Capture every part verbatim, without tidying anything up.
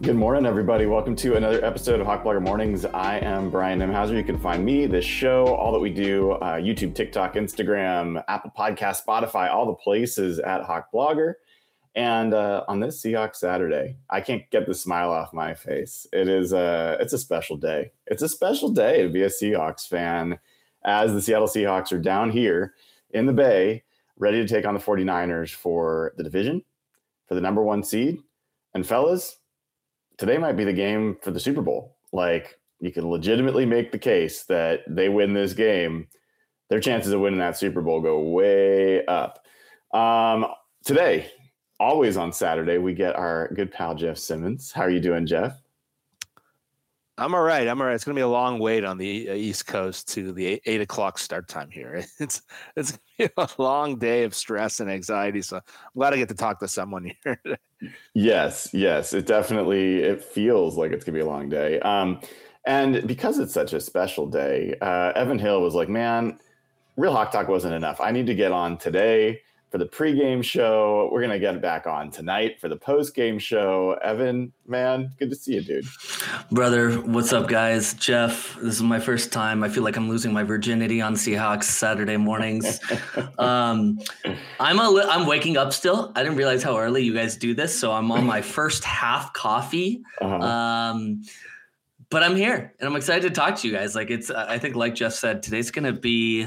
Good morning, everybody. Welcome to another episode of Hawk Blogger Mornings. I am Brian Nimhauser. You can find me, this show, all that we do, uh, YouTube, TikTok, Instagram, Apple Podcast, Spotify, all the places at Hawk Blogger. And uh, on this Seahawks Saturday, I can't get the smile off my face. It is a, it's a special day. It's a special day to be a Seahawks fan as the Seattle Seahawks are down here in the Bay, ready to take on the 49ers for the division, for the number one seed. And fellas, today might be the game for the Super Bowl. Like, you can legitimately make the case that they win this game. Their chances of winning that Super Bowl go way up. Um, today, always on Saturday, we get our good pal, Jeff Simmons. How are you doing, Jeff? I'm all right. I'm all right. It's going to be a long wait on the East Coast to the eight, eight o'clock start time here. It's it's going to be a long day of stress and anxiety. So I'm glad I get to talk to someone here. Yes, yes. It definitely, it feels like it's going to be a long day. Um, and because it's such a special day, uh, Evan Hill was like, man, Real Hawk Talk wasn't enough. I need to get on today for the pregame show. We're going to get back on tonight for the postgame show. Evan, man, good to see you, dude. Brother, what's up, guys? Jeff, this is my first time. I feel like I'm losing my virginity on Seahawks Saturday mornings. um, I'm a li- I'm waking up still. I didn't realize how early you guys do this, so I'm on my first half coffee. Uh-huh. Um, but I'm here, and I'm excited to talk to you guys. Like it's, I think, like Jeff said, today's going to be.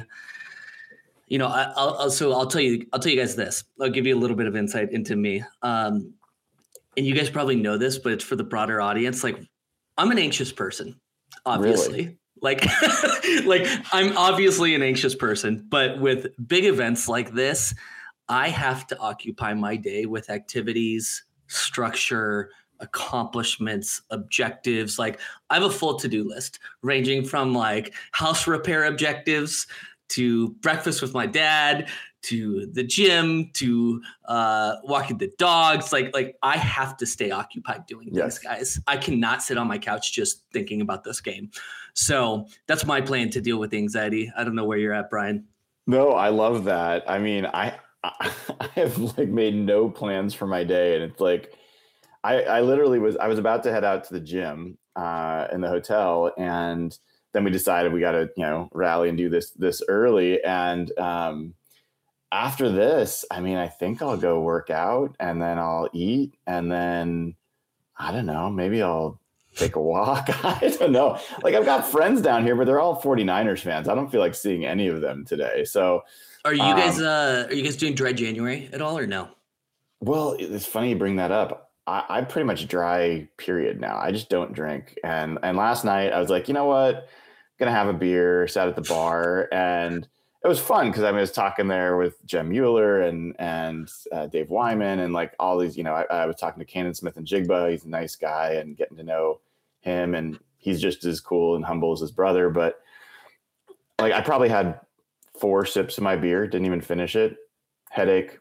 You know, I, I'll, I'll so I'll tell you I'll tell you guys this. I'll give you a little bit of insight into me. Um, and you guys probably know this, but it's for the broader audience. Like, I'm an anxious person, obviously. Really? Like, like I'm obviously an anxious person, but with big events like this, I have to occupy my day with activities, structure, accomplishments, objectives. Like, I have a full to-do list ranging from like house repair objectives to breakfast with my dad, to the gym, to uh, walking the dogs. Like, like I have to stay occupied doing yes. things, guys. I cannot sit on my couch just thinking about this game. So that's my plan to deal with anxiety. I don't know where you're at, Brian. No, I love that. I mean, I I have like made no plans for my day, and it's like I, I literally was I was about to head out to the gym uh, in the hotel, and then we decided we got to, you know, rally and do this this early. And um, after this, I mean, I think I'll go work out, and then I'll eat, and then I don't know, maybe I'll take a walk. I don't know. Like, I've got friends down here, but they're all 49ers fans. I don't feel like seeing any of them today. So are you um, guys uh, are you guys doing dry January at all or no? Well, it's funny you bring that up. I, I'm pretty much dry period now. I just don't drink. And and last night I was like, you know what? Gonna have a beer, sat at the bar, and it was fun because I was talking there with Jem Mueller and and uh, Dave Wyman and like all these, you know, I, I was talking to Cannon Smith and Jigba. He's a nice guy, and getting to know him, and he's just as cool and humble as his brother. But like, I probably had four sips of my beer, didn't even finish it. Headache.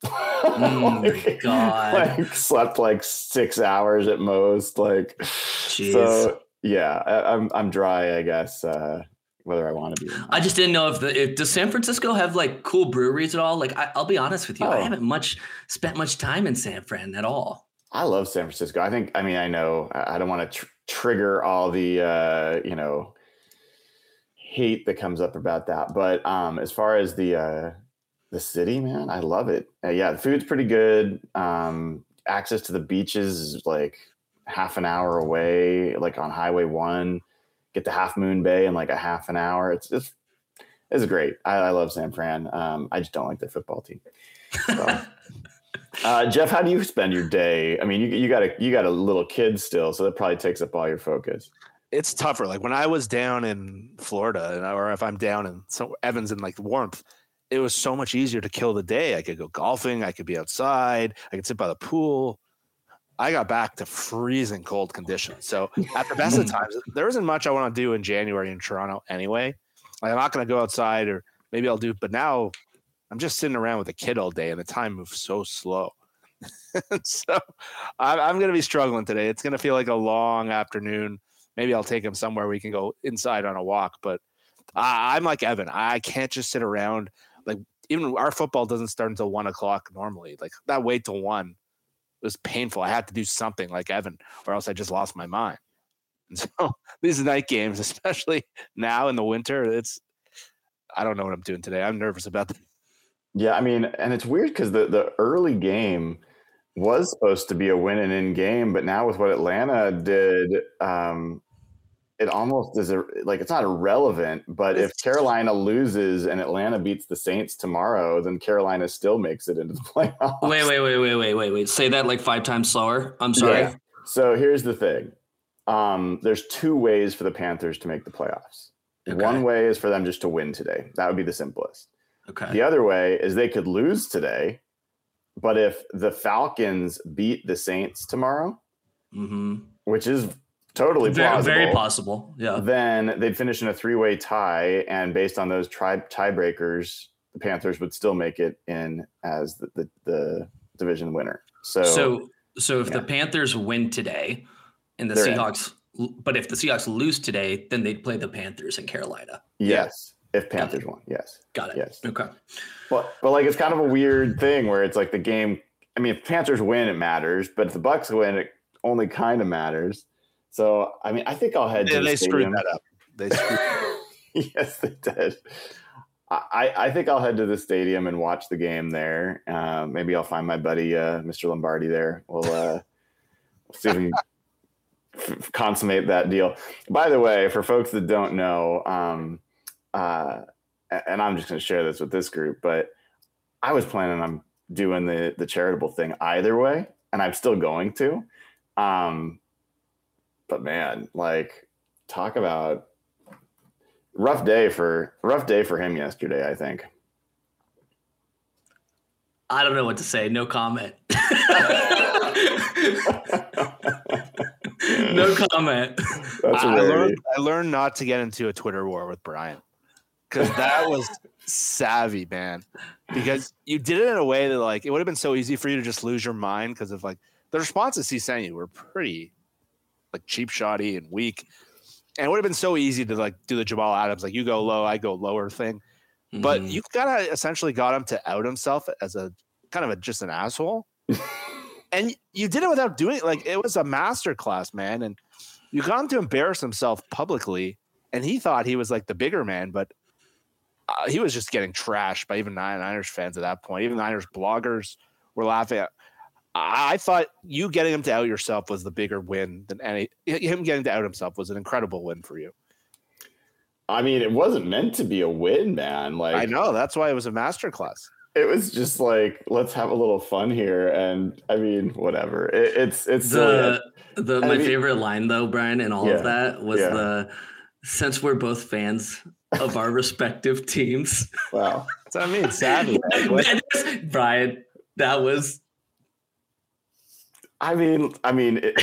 Oh like, God! Like slept like six hours at most. Like, jeez. So. Yeah, I, I'm I'm dry, I guess, uh, whether I want to be. I just didn't know if the if does San Francisco have like cool breweries at all? Like, I, I'll be honest with you, oh. I haven't much spent much time in San Fran at all. I love San Francisco. I think, I mean, I know I don't want to tr- trigger all the, uh, you know, hate that comes up about that. But um, as far as the uh, the city, man, I love it. Uh, yeah, the food's pretty good. Um, access to the beaches is like half an hour away, like on Highway One. Get to Half Moon Bay in like a half an hour. It's just, it's great. I, I love San Fran. Um, I just don't like the football team. So. uh, Jeff, how do you spend your day? I mean, you you got a you got a little kid still, so that probably takes up all your focus. It's tougher. Like when I was down in Florida, or if I'm down in so Evans in like the warmth, it was so much easier to kill the day. I could go golfing. I could be outside. I could sit by the pool. I got back to freezing cold conditions. So at the best of times, there isn't much I want to do in January in Toronto anyway. Like, I'm not going to go outside, or maybe I'll do, but now I'm just sitting around with a kid all day and the time moves so slow. So I'm, I'm going to be struggling today. It's going to feel like a long afternoon. Maybe I'll take him somewhere we can go inside on a walk, but I, I'm like Evan. I can't just sit around. Like, even our football doesn't start until one o'clock normally. Like, that wait till one. was painful. I had to do something like Evan, or else I just lost my mind. And so these night games, especially now in the winter, it's I don't know what I'm doing today. I'm nervous about them. Yeah, I mean, and it's weird because the, the early game was supposed to be a win and in game, but now with what Atlanta did, um, it almost is a, like it's not irrelevant. But if Carolina loses and Atlanta beats the Saints tomorrow, then Carolina still makes it into the playoffs. Wait, wait, wait, wait, wait, wait, wait. Say that like five times slower. I'm sorry. Yeah. So here's the thing. Um, there's two ways for the Panthers to make the playoffs. Okay. One way is for them just to win today. That would be the simplest. Okay. The other way is they could lose today, but if the Falcons beat the Saints tomorrow, mm-hmm. which is totally very, plausible, very possible, yeah, then they'd finish in a three-way tie, and based on those tri- tiebreakers, the Panthers would still make it in as the, the, the division winner. So, so, so if yeah. the Panthers win today, and the They're Seahawks, in. but if the Seahawks lose today, then they'd play the Panthers in Carolina. Yes. If Panthers won, yes. Got it. Yes. Okay. But but like it's kind of a weird thing where it's like the game. I mean, if Panthers win, it matters, but if the Bucks win, it only kind of matters. So I mean, I think I'll head yeah, to the they stadium. screwed that up. They screwed. Yes, they did. I, I think I'll head to the stadium and watch the game there. Uh, maybe I'll find my buddy uh, Mister Lombardi there. We'll uh, see if we can f- consummate that deal. By the way, for folks that don't know. Um, Uh, and I'm just going to share this with this group, but I was planning on doing the the charitable thing either way, and I'm still going to. Um, but man, like, talk about rough day for rough day for him yesterday, I think. I don't know what to say. No comment. No comment. That's I learned, I learned not to get into a Twitter war with Brian. Because that was savvy, man. Because you did it in a way that, like, it would have been so easy for you to just lose your mind because of, like, the responses he sent you were pretty, like, cheap shotty and weak. And it would have been so easy to, like, do the Jamal Adams, like, you go low, I go lower thing. Mm-hmm. But you kind of essentially got him to out himself as a kind of a, just an asshole. And you did it without doing it. Like, it was a masterclass, man. And you got him to embarrass himself publicly. And he thought he was, like, the bigger man, but Uh, he was just getting trashed by even Niners fans at that point. Even Niners bloggers were laughing at. I, I thought you getting him to out yourself was the bigger win than any. Him getting to out himself was an incredible win for you. I mean, it wasn't meant to be a win, man. Like I know that's why it was a masterclass. It was just like, let's have a little fun here, and I mean, whatever. It, it's it's the silly. the I my mean, favorite line though, Brian, and all yeah, of that was yeah. the since we're both fans of our respective teams. Wow. That's what I mean. Savvy. Brian, that was. I mean, I mean, it,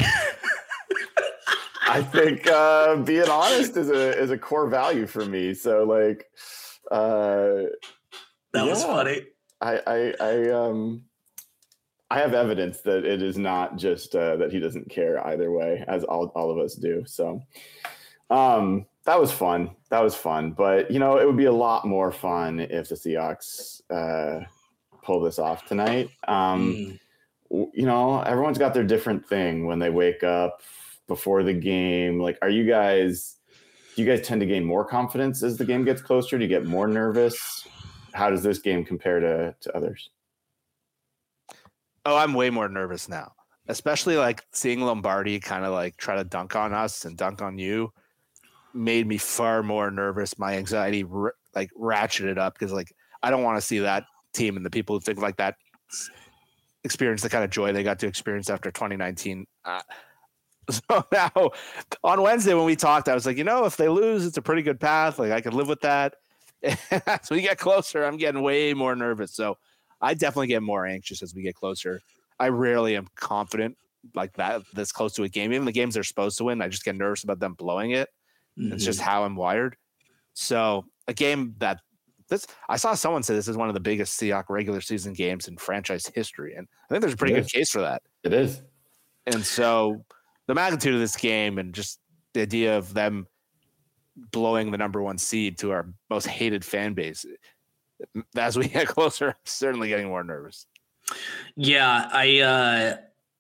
I think uh, being honest is a is a core value for me. So like, uh, that yeah, was funny. I, I, I, um, I have evidence that it is not just uh, that he doesn't care either way, as all all of us do. So, um. That was fun. That was fun. But, you know, it would be a lot more fun if the Seahawks uh, pull this off tonight. Um, mm. You know, everyone's got their different thing when they wake up before the game. Like, are you guys – do you guys tend to gain more confidence as the game gets closer? Do you get more nervous? How does this game compare to, to others? Oh, I'm way more nervous now, especially, like, seeing Lombardi kind of, like, try to dunk on us and dunk on you. Made me far more nervous. My anxiety r- like ratcheted up because like I don't want to see that team and the people who think like that experience the kind of joy they got to experience after twenty nineteen. Uh, so now on Wednesday when we talked, I was like, you know, if they lose, it's a pretty good path. Like I could live with that. As we get closer, I'm getting way more nervous. So I definitely get more anxious as we get closer. I rarely am confident like that this close to a game. Even the games they're supposed to win, I just get nervous about them blowing it. Mm-hmm. It's just how I'm wired. So a game that this, I saw someone say this is one of the biggest Seahawks regular season games in franchise history. And I think there's a pretty good case for that. It is. And so the magnitude of this game and just the idea of them blowing the number one seed to our most hated fan base, as we get closer, I'm certainly getting more nervous. Yeah. I, uh,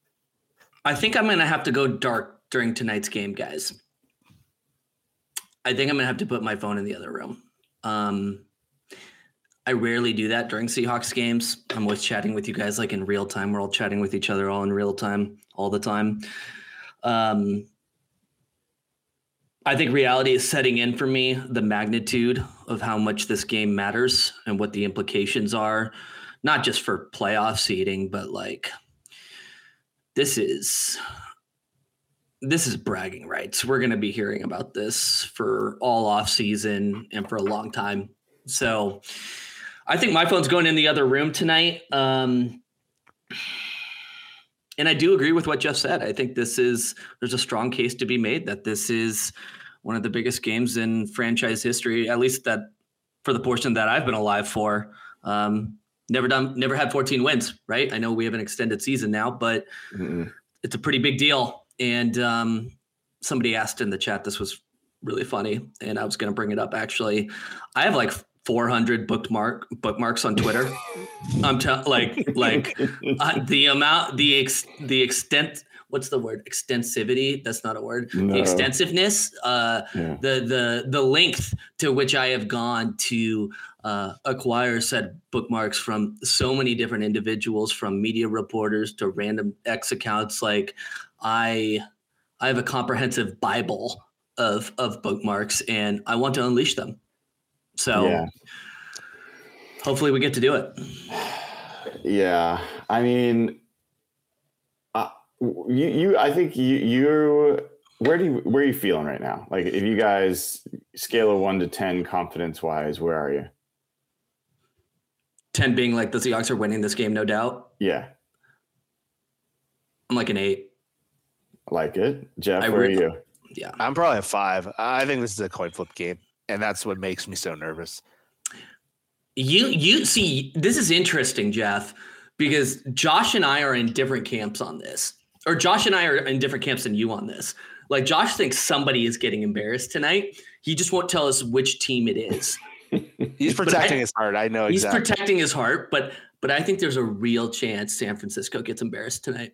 I think I'm going to have to go dark during tonight's game, guys. I think I'm going to have to put my phone in the other room. Um, I rarely do that during Seahawks games. I'm always chatting with you guys like in real time. We're all chatting with each other all in real time, all the time. Um, I think reality is setting in for me, the magnitude of how much this game matters and what the implications are, not just for playoff seeding, but like this is this is bragging rights. We're going to be hearing about this for all off season and for a long time. So I think my phone's going in the other room tonight. Um, and I do agree with what Jeff said. I think this is, there's a strong case to be made that this is one of the biggest games in franchise history, at least that for the portion that I've been alive for. Um, never done, never had fourteen wins, right? I know we have an extended season now, but mm-hmm. it's a pretty big deal. And um, somebody asked in the chat, this was really funny, and I was going to bring it up actually. I have like four hundred bookmark bookmarks on Twitter. I'm t- like like uh, the amount, the ex- the extent. What's the word? Extensivity. That's not a word. No. The extensiveness. Uh, yeah. The the the length to which I have gone to uh, acquire said bookmarks from so many different individuals, from media reporters to random X accounts. Like I I have a comprehensive Bible of of bookmarks, and I want to unleash them. So yeah. Hopefully we get to do it. Yeah. I mean, uh, you, you, I think you, you, where do you, where are you feeling right now? Like if you guys scale of one to ten confidence wise, where are you? ten being like the Seahawks are winning this game, no doubt. Yeah. I'm like an eight. I like it. Jeff, I where re- are you? Yeah. I'm probably a five. I think this is a coin flip game. And that's what makes me so nervous. You you see, this is interesting, Jeff, because Josh and I are in different camps on this. Or Josh and I are in different camps than you on this. Like Josh thinks somebody is getting embarrassed tonight. He just won't tell us which team it is. He's protecting I, his heart. I know he's exactly. He's protecting his heart, but but I think there's a real chance San Francisco gets embarrassed tonight.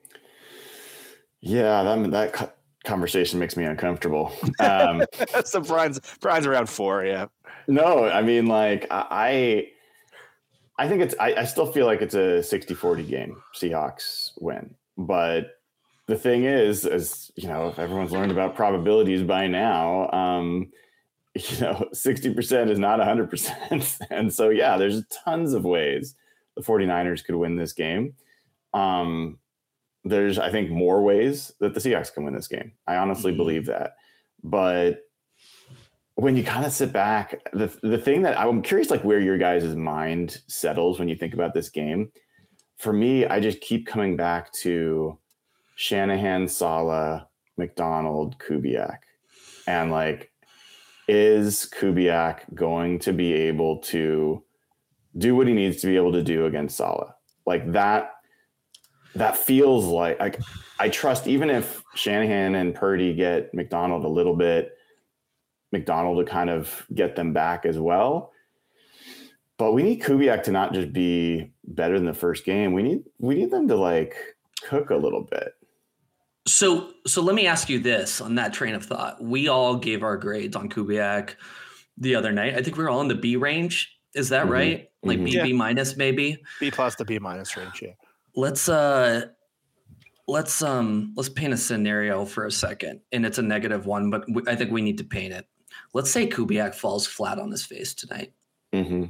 Yeah, that that conversation makes me uncomfortable. Um, so Brian's Brian's around four, yeah. No, I mean, like I, I think it's. I, I still feel like it's a sixty forty game. Seahawks win, but the thing is, as you know, if everyone's learned about probabilities by now, um, you know, sixty percent is not one hundred percent, and so yeah, there's tons of ways the 49ers could win this game. Um, There's, I think, more ways that the Seahawks can win this game. I honestly mm-hmm. believe that. But when you kind of sit back, the the thing that I'm curious, like where your guys' mind settles when you think about this game. For me, I just keep coming back to Shanahan, Saleh, McDonald, Kubiak. And like, is Kubiak going to be able to do what he needs to be able to do against Saleh? Like that. That feels like, like I trust, even if Shanahan and Purdy get McDonald a little bit, McDonald to kind of get them back as well. But we need Kubiak to not just be better than the first game. We need we need them to like cook a little bit. So so let me ask you this on that train of thought. We all gave our grades on Kubiak the other night. I think we were all in the B range. Is that mm-hmm. right? Like mm-hmm. B, yeah. B minus maybe? B plus to B minus range, yeah. Let's uh, let's um, let's paint a scenario for a second, and it's a negative one, but we, I think we need to paint it. Let's say Kubiak falls flat on his face tonight. Mm-hmm.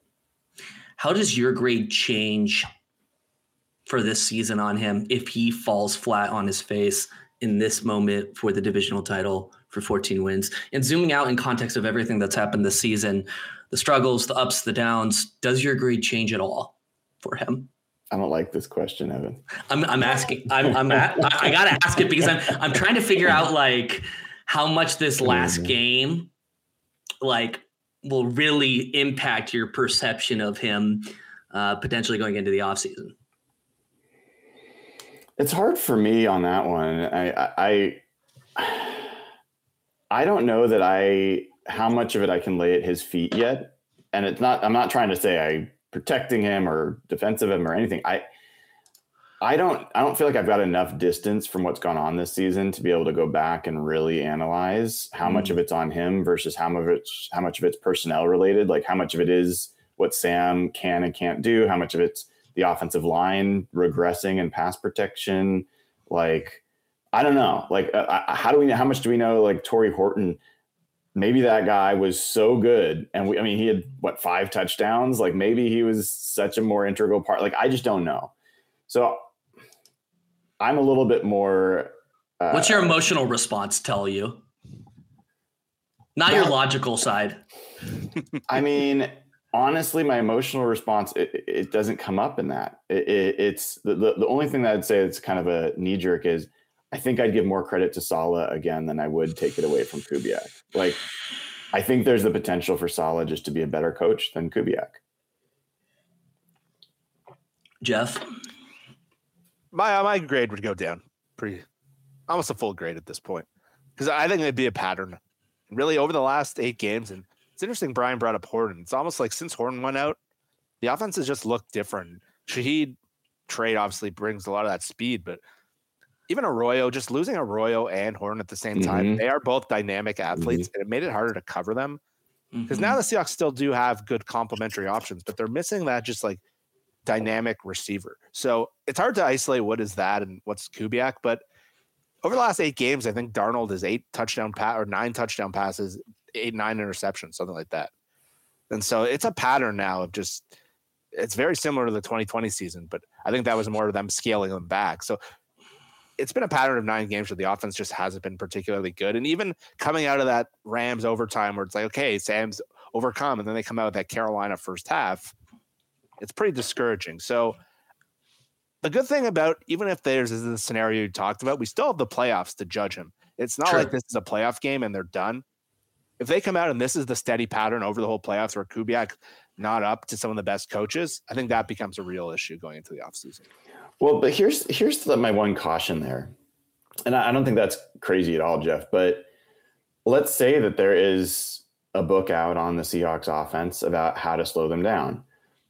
How does your grade change for this season on him if he falls flat on his face in this moment for the divisional title for fourteen wins? And zooming out in context of everything that's happened this season, the struggles, the ups, the downs, does your grade change at all for him? I don't like this question, Evan. I'm I'm asking. I'm I'm at, I gotta ask it because I'm I'm trying to figure out like how much this last mm-hmm. game like will really impact your perception of him uh, potentially going into the offseason. It's hard for me on that one. I I I don't know that I how much of it I can lay at his feet yet, and it's not. I'm not trying to say I. protecting him or defensive him or anything. I I don't I don't feel like I've got enough distance from what's gone on this season to be able to go back and really analyze how mm. much of it's on him versus how much of it's how much of it's personnel related, like how much of it is what Sam can and can't do, how much of it's the offensive line regressing and pass protection. Like, I don't know. Like, uh, how do we know? How much do we know? Like Torrey Horton, maybe that guy was so good. And we, I mean, he had what, five touchdowns? Like maybe he was such a more integral part. Like, I just don't know. So I'm a little bit more. Uh, What's your emotional response tell you? Not that, your logical side. I mean, honestly, my emotional response, it, it doesn't come up in that. It, it, it's the, the, the only thing that I'd say it's kind of a knee jerk is I think I'd give more credit to Saleh again than I would take it away from Kubiak. Like, I think there's the potential for Saleh just to be a better coach than Kubiak. Jeff? My my grade would go down pretty, almost a full grade at this point, because I think it'd be a pattern, really over the last eight games. And it's interesting. Brian brought up Horton. It's almost like since Horton went out, the offense has just looked different. Shaheed trade obviously brings a lot of that speed, but even Arroyo, just losing Arroyo and Horton at the same time, mm-hmm. they are both dynamic athletes, mm-hmm. and it made it harder to cover them. Because mm-hmm. now the Seahawks still do have good complementary options, but they're missing that just like dynamic receiver. So it's hard to isolate what is that and what's Kubiak. But over the last eight games, I think Darnold is eight touchdown pass or nine touchdown passes, eight, nine interceptions, something like that. And so it's a pattern now of just, it's very similar to the twenty twenty season, but I think that was more of them scaling them back. So it's been a pattern of nine games where the offense just hasn't been particularly good. And even coming out of that Rams overtime where it's like, okay, Sam's overcome. And then they come out with that Carolina first half. It's pretty discouraging. So the good thing about, even if there's is the scenario you talked about, we still have the playoffs to judge him. It's not True. Like this is a playoff game and they're done. If they come out and this is the steady pattern over the whole playoffs where Kubiak not up to some of the best coaches, I think that becomes a real issue going into the offseason. Well, but here's here's the, my one caution there. And I, I don't think that's crazy at all, Jeff, but let's say that there is a book out on the Seahawks offense about how to slow them down.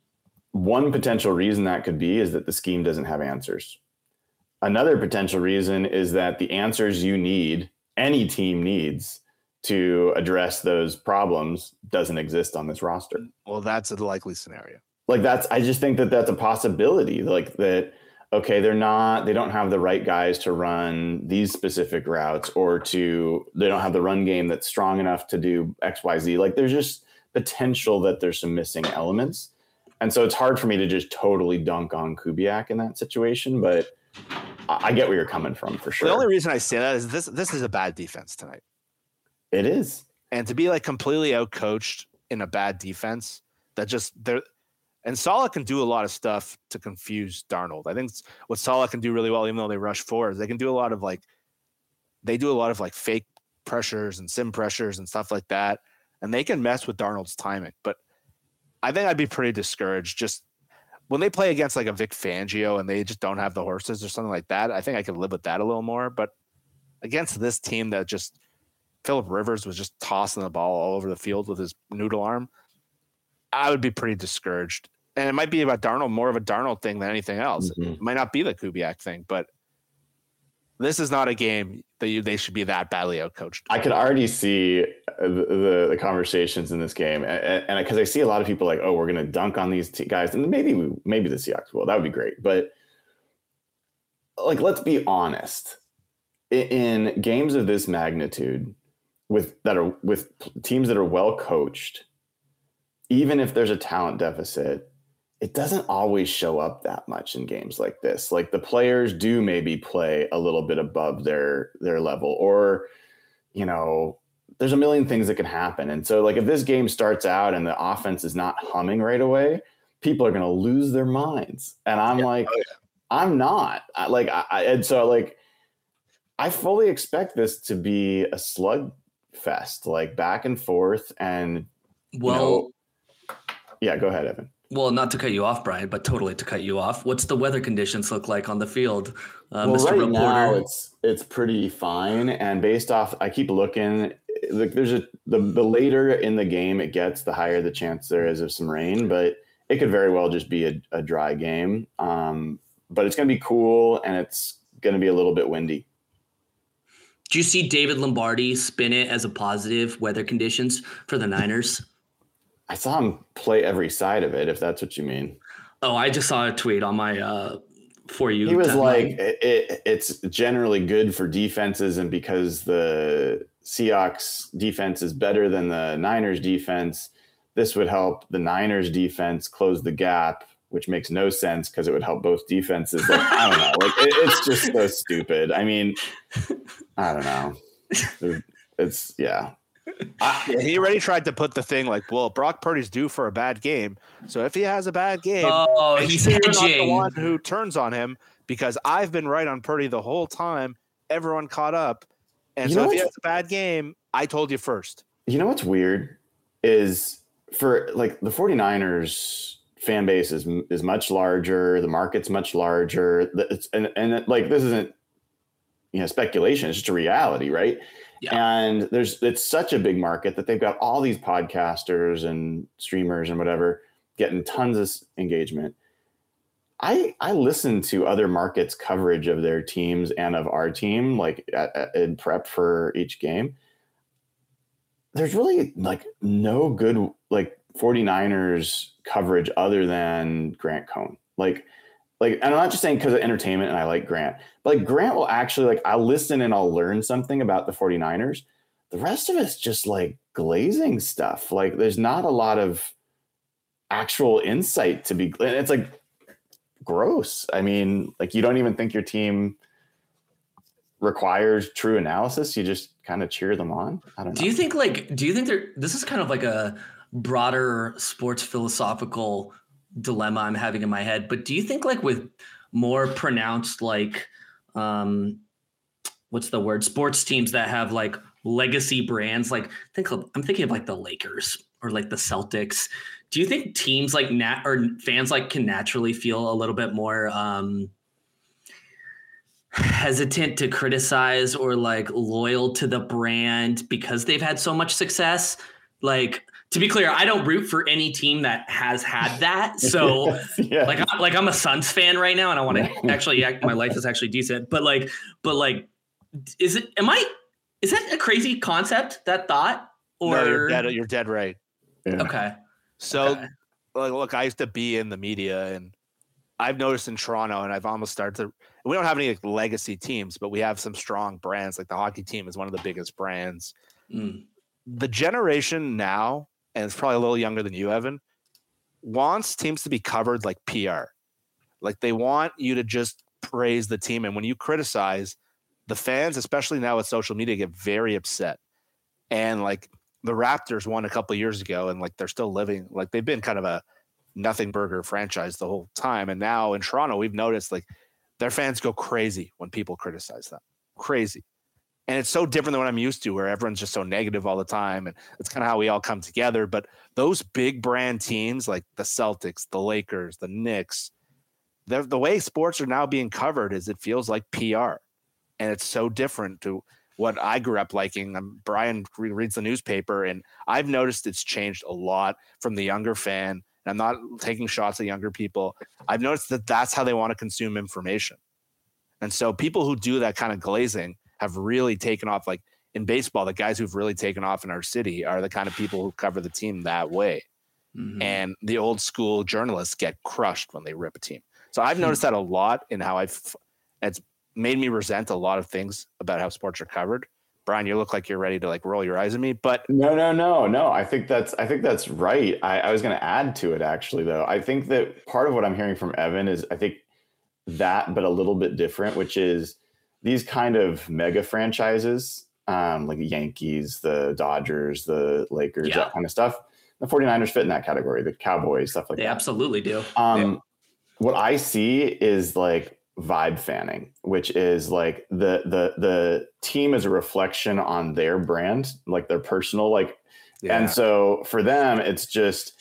One potential reason that could be is that the scheme doesn't have answers. Another potential reason is that the answers you need, any team needs to address those problems doesn't exist on this roster. Well, that's a likely scenario. Like that's, I just think that that's a possibility. Like that, okay, they're not, they don't have the right guys to run these specific routes or to, they don't have the run game that's strong enough to do X, Y, Z. Like there's just potential that there's some missing elements. And so it's hard for me to just totally dunk on Kubiak in that situation, but I get where you're coming from for sure. The only reason I say that is this, this is a bad defense tonight. It is. And to be like completely outcoached in a bad defense that just they're, and Saleh can do a lot of stuff to confuse Darnold. I think what Saleh can do really well, even though they rush four, is they can do a lot of like, they do a lot of like fake pressures and sim pressures and stuff like that. And they can mess with Darnold's timing. But I think I'd be pretty discouraged just when they play against like a Vic Fangio and they just don't have the horses or something like that. I think I could live with that a little more. But against this team that just Phillip Rivers was just tossing the ball all over the field with his noodle arm, I would be pretty discouraged. And it might be about Darnold, more of a Darnold thing than anything else. Mm-hmm. It might not be the Kubiak thing, but this is not a game that you, they should be that badly outcoached. I could already see the, the, the conversations in this game. And because I see a lot of people like, oh, we're going to dunk on these t- guys. And maybe, we, maybe the Seahawks will. That would be great. But like, let's be honest. In, in games of this magnitude, with that are with teams that are well coached, even if there's a talent deficit, it doesn't always show up that much in games like this. Like the players do maybe play a little bit above their their level, or you know, there's a million things that can happen. And so like if this game starts out and the offense is not humming right away, people are going to lose their minds. And I'm yeah. like, oh, yeah. I'm not I, like, I, and so like, I fully expect this to be a slug fest, like back and forth. And well, you know, yeah, go ahead, Evan. Well, not to cut you off, Brian, but totally to cut you off. What's the weather conditions look like on the field, uh, well, Mister Right Reporter? now it's it's pretty fine, and based off, I keep looking. Like there's a the the later in the game it gets, the higher the chance there is of some rain, but it could very well just be a, a dry game. Um, but it's going to be cool and it's going to be a little bit windy. Do you see David Lombardi spin it as a positive weather conditions for the Niners? I saw him play every side of it, if that's what you mean. Oh, I just saw a tweet on my uh, For You. He was like, it, it, it's generally good for defenses, and because the Seahawks defense is better than the Niners defense, this would help the Niners defense close the gap, which makes no sense because it would help both defenses. Like, I don't know. Like it, it's just so stupid. I mean, I don't know. It's yeah. I, yeah. He already tried to put the thing like, well, Brock Purdy's due for a bad game. So if he has a bad game, oh, he's you're not the one who turns on him because I've been right on Purdy the whole time. Everyone caught up. And you so if he has a bad game, I told you first. You know what's weird is for like the 49ers fan base is is much larger. The market's much larger. It's, and and like this isn't you know speculation. It's just a reality, right? Yeah. And there's it's such a big market that they've got all these podcasters and streamers and whatever getting tons of engagement. I I listen to other markets' coverage of their teams and of our team, like at, at, in prep for each game. There's really like no good like 49ers coverage other than Grant Cohn. Like, like, and I'm not just saying because of entertainment and I like Grant, but like Grant will actually like, I'll listen and I'll learn something about the 49ers. The rest of it's just like glazing stuff. Like there's not a lot of actual insight to be, and it's like gross. I mean, like you don't even think your team requires true analysis. You just kind of cheer them on. I don't know. Do you think like, do you think there, this is kind of like a broader sports philosophical dilemma I'm having in my head, but do you think like with more pronounced, like, um, what's the word? Sports teams that have like legacy brands, like think of, I'm thinking of like the Lakers or like the Celtics. Do you think teams like nat or fans like can naturally feel a little bit more, um, hesitant to criticize or like loyal to the brand because they've had so much success? Like, to be clear, I don't root for any team that has had that. So yes, yes. like, I'm, like I'm a Suns fan right now and I want to actually act, my life is actually decent, but like, but like, is it, am I, is that a crazy concept, that thought? Or no, you're dead, you're dead right. Yeah. Okay. So okay. Like, look, I used to be in the media and I've noticed in Toronto and I've almost started to, we don't have any like, legacy teams, but we have some strong brands. Like the hockey team is one of the biggest brands. Mm. The generation now, and it's probably a little younger than you, Evan, wants teams to be covered like P R. Like they want you to just praise the team. And when you criticize, the fans, especially now with social media, get very upset. And like the Raptors won a couple of years ago and like they're still living, like they've been kind of a nothing burger franchise the whole time. And now in Toronto, we've noticed like their fans go crazy when people criticize them. Crazy. And it's so different than what I'm used to, where everyone's just so negative all the time. And it's kind of how we all come together. But those big brand teams like the Celtics, the Lakers, the Knicks, the way sports are now being covered is it feels like P R. And it's so different to what I grew up liking. Um, Brian reads the newspaper, and I've noticed it's changed a lot from the younger fan. And I'm not taking shots at younger people. I've noticed that that's how they want to consume information. And so people who do that kind of glazing have really taken off. Like in baseball, the guys who've really taken off in our city are the kind of people who cover the team that way. Mm-hmm. And the old school journalists get crushed when they rip a team. So I've noticed that a lot in how I've, it's made me resent a lot of things about how sports are covered. Brian, you look like you're ready to like roll your eyes at me, but no, no, no, no. I think that's, I think that's right. I, I was going to add to it actually, though. I think that part of what I'm hearing from Evan is I think that, but a little bit different, which is these kind of mega franchises, um, like the Yankees, the Dodgers, the Lakers, yeah. that kind of stuff. The 49ers fit in that category, the Cowboys, stuff like they that. They absolutely do. Um, yeah. What I see is like vibe fanning, which is like the the the team is a reflection on their brand, like their personal, like, yeah. And so for them, it's just,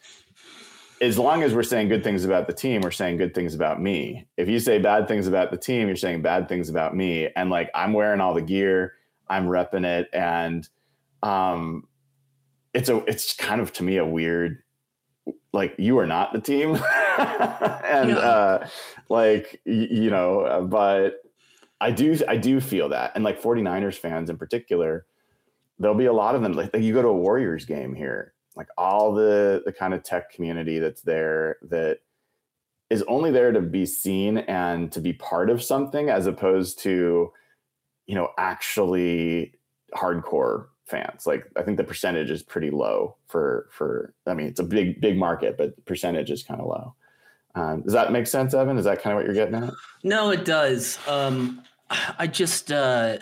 as long as we're saying good things about the team, we're saying good things about me. If you say bad things about the team, you're saying bad things about me. And like, I'm wearing all the gear, I'm repping it. And um, it's a, it's kind of, to me, a weird like you are not the team. and yeah. uh, like, y- you know, but I do, I do feel that. And like 49ers fans in particular, there'll be a lot of them. Like, you go to a Warriors game here, like all the, the kind of tech community that's there that is only there to be seen and to be part of something, as opposed to, you know, actually hardcore fans. Like, I think the percentage is pretty low for, for, I mean, it's a big, big market, but the percentage is kind of low. Um, does that make sense, Evan? Is that kind of what you're getting at? No, it does. Um, I just, uh,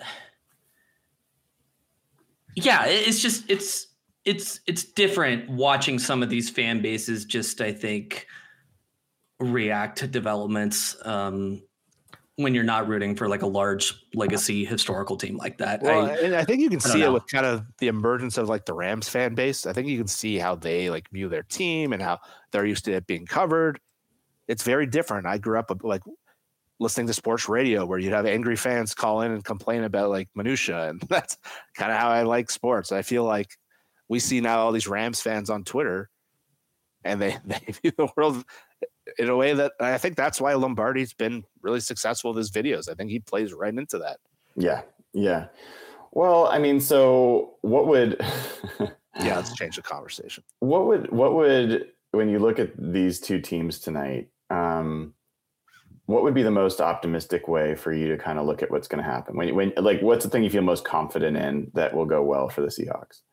yeah, it's just, it's, it's, it's different watching some of these fan bases just, I think, react to developments, um, when you're not rooting for like a large legacy historical team like that. Well, I, and I think you can I don't see it know. with kind of the emergence of like the Rams fan base. I think you can see how they like view their team and how they're used to it being covered. It's very different. I grew up like listening to sports radio where you'd have angry fans call in and complain about like minutia. And that's kind of how I like sports. I feel like we see now all these Rams fans on Twitter and they, they view the world in a way that I think that's why Lombardi's been really successful with his videos. I think he plays right into that. Yeah. Yeah. Well, I mean, so what would, yeah, let's change the conversation. What would, what would, when you look at these two teams tonight, um, what would be the most optimistic way for you to kind of look at what's going to happen? When, when, like, what's the thing you feel most confident in that will go well for the Seahawks?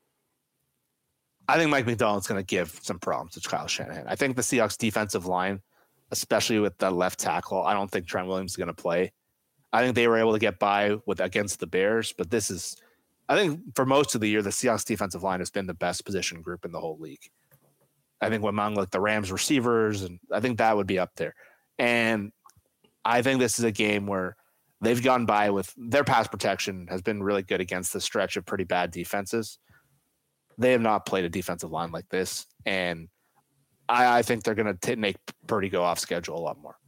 I think Mike McDonald's going to give some problems to Kyle Shanahan. I think the Seahawks defensive line, especially with the left tackle, I don't think Trent Williams is going to play. I think they were able to get by with against the Bears, but this is, I think for most of the year, the Seahawks defensive line has been the best position group in the whole league. I think among like the Rams receivers, and I think that would be up there. And I think this is a game where they've gone by with their pass protection has been really good against the stretch of pretty bad defenses. They have not played a defensive line like this. And I, I think they're going to make Purdy go off schedule a lot more.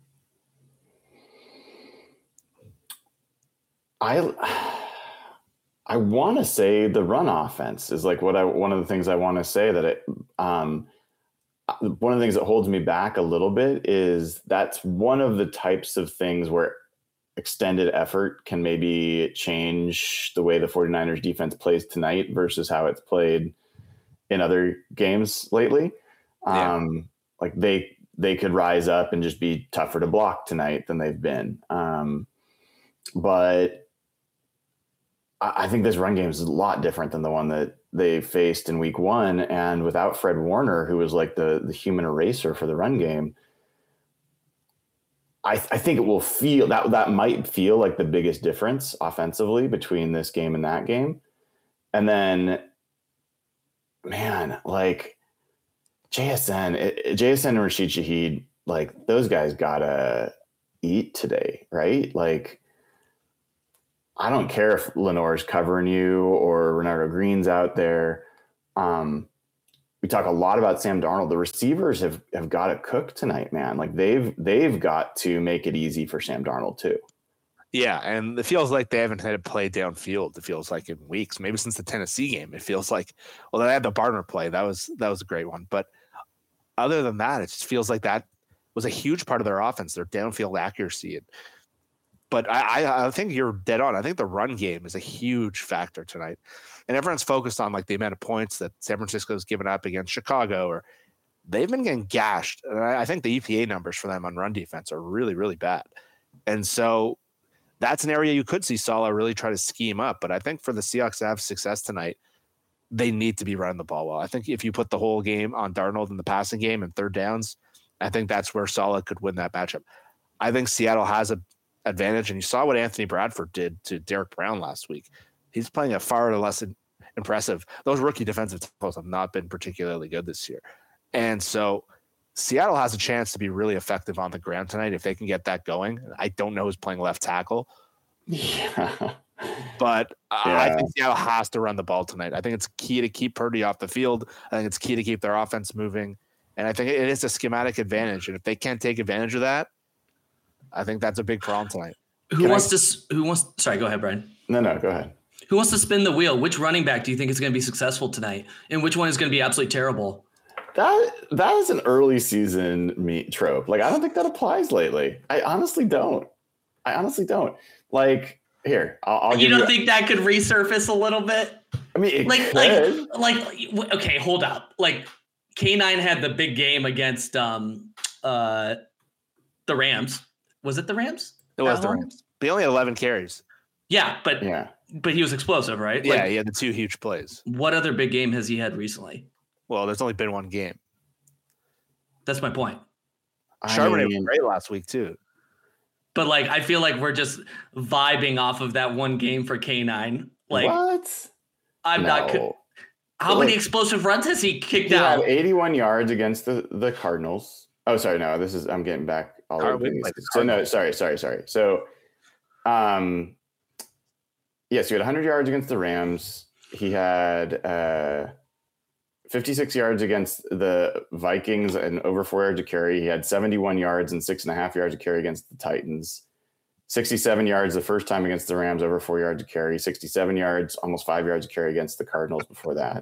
I, I want to say the run offense is like what I, one of the things I want to say that it, um, one of the things that holds me back a little bit is that's one of the types of things where extended effort can maybe change the way the 49ers defense plays tonight versus how it's played in other games lately. Yeah. Um, like they, they could rise up and just be tougher to block tonight than they've been. Um, but I, I think this run game is a lot different than the one that they faced in week one. And without Fred Warner, who was like the, the human eraser for the run game, I, th- I think it will feel that that might feel like the biggest difference offensively between this game and that game. And then, man, like J S N, it, J S N and Rashid Shaheed, like those guys gotta eat today, right? Like, I don't care if Lenore's covering you or Renardo Green's out there. Um, we talk a lot about Sam Darnold. The receivers have, have got to cook tonight, man. Like they've they've got to make it easy for Sam Darnold too. Yeah, and it feels like they haven't had a play downfield. It feels like in weeks, maybe since the Tennessee game. It feels like, well, they had the Barner play. That was that was a great one. But other than that, it just feels like that was a huge part of their offense, their downfield accuracy. And, but I, I, I think you're dead on. I think the run game is a huge factor tonight. And everyone's focused on like the amount of points that San Francisco's given up against Chicago, or they've been getting gashed. And I, I think the E P A numbers for them on run defense are really, really bad. And so that's an area you could see Saleh really try to scheme up. But I think for the Seahawks to have success tonight, they need to be running the ball well. I think if you put the whole game on Darnold in the passing game and third downs, I think that's where Saleh could win that matchup. I think Seattle has a advantage, and you saw what Anthony Bradford did to Derek Brown last week. He's playing a far less impressive. Those rookie defensive tackles have not been particularly good this year. And so Seattle has a chance to be really effective on the ground tonight if they can get that going. I don't know who's playing left tackle. Yeah. But yeah. I think Seattle has to run the ball tonight. I think it's key to keep Purdy off the field. I think it's key to keep their offense moving. And I think it is a schematic advantage. And if they can't take advantage of that, I think that's a big problem tonight. Who Can wants I... to? Who wants? Sorry, go ahead, Brian. No, no, go ahead. Who wants to spin the wheel? Which running back do you think is going to be successful tonight, and which one is going to be absolutely terrible? that that is an early season meat trope. Like, I don't think that applies lately. I honestly don't. I honestly don't. Like, here, I'll, I'll you give don't you, think that could resurface a little bit? I mean, it like, could. like, like, okay, hold up. Like, K nine had the big game against um, uh, the Rams. Was it the Rams? It was the Rams. He only had eleven carries. Yeah, but yeah, but he was explosive, right? Yeah, like, he had the two huge plays. What other big game has he had recently? Well, there's only been one game. That's my point. Charbonnet was great last week too. But like, I feel like we're just vibing off of that one game for K nine. Like, what? I'm no. not. Co- How Look, many explosive runs has he kicked he out? He had eighty-one yards against the, the Cardinals. Oh, sorry. No, this is, I'm getting back. All Car- over so no, sorry, sorry, sorry. So, um, yes, he had one hundred yards against the Rams. He had uh, fifty-six yards against the Vikings and over four yards to carry. He had seventy-one yards and six and a half yards to carry against the Titans. sixty-seven yards the first time against the Rams, over four yards to carry. sixty-seven yards, almost five yards to carry against the Cardinals before that.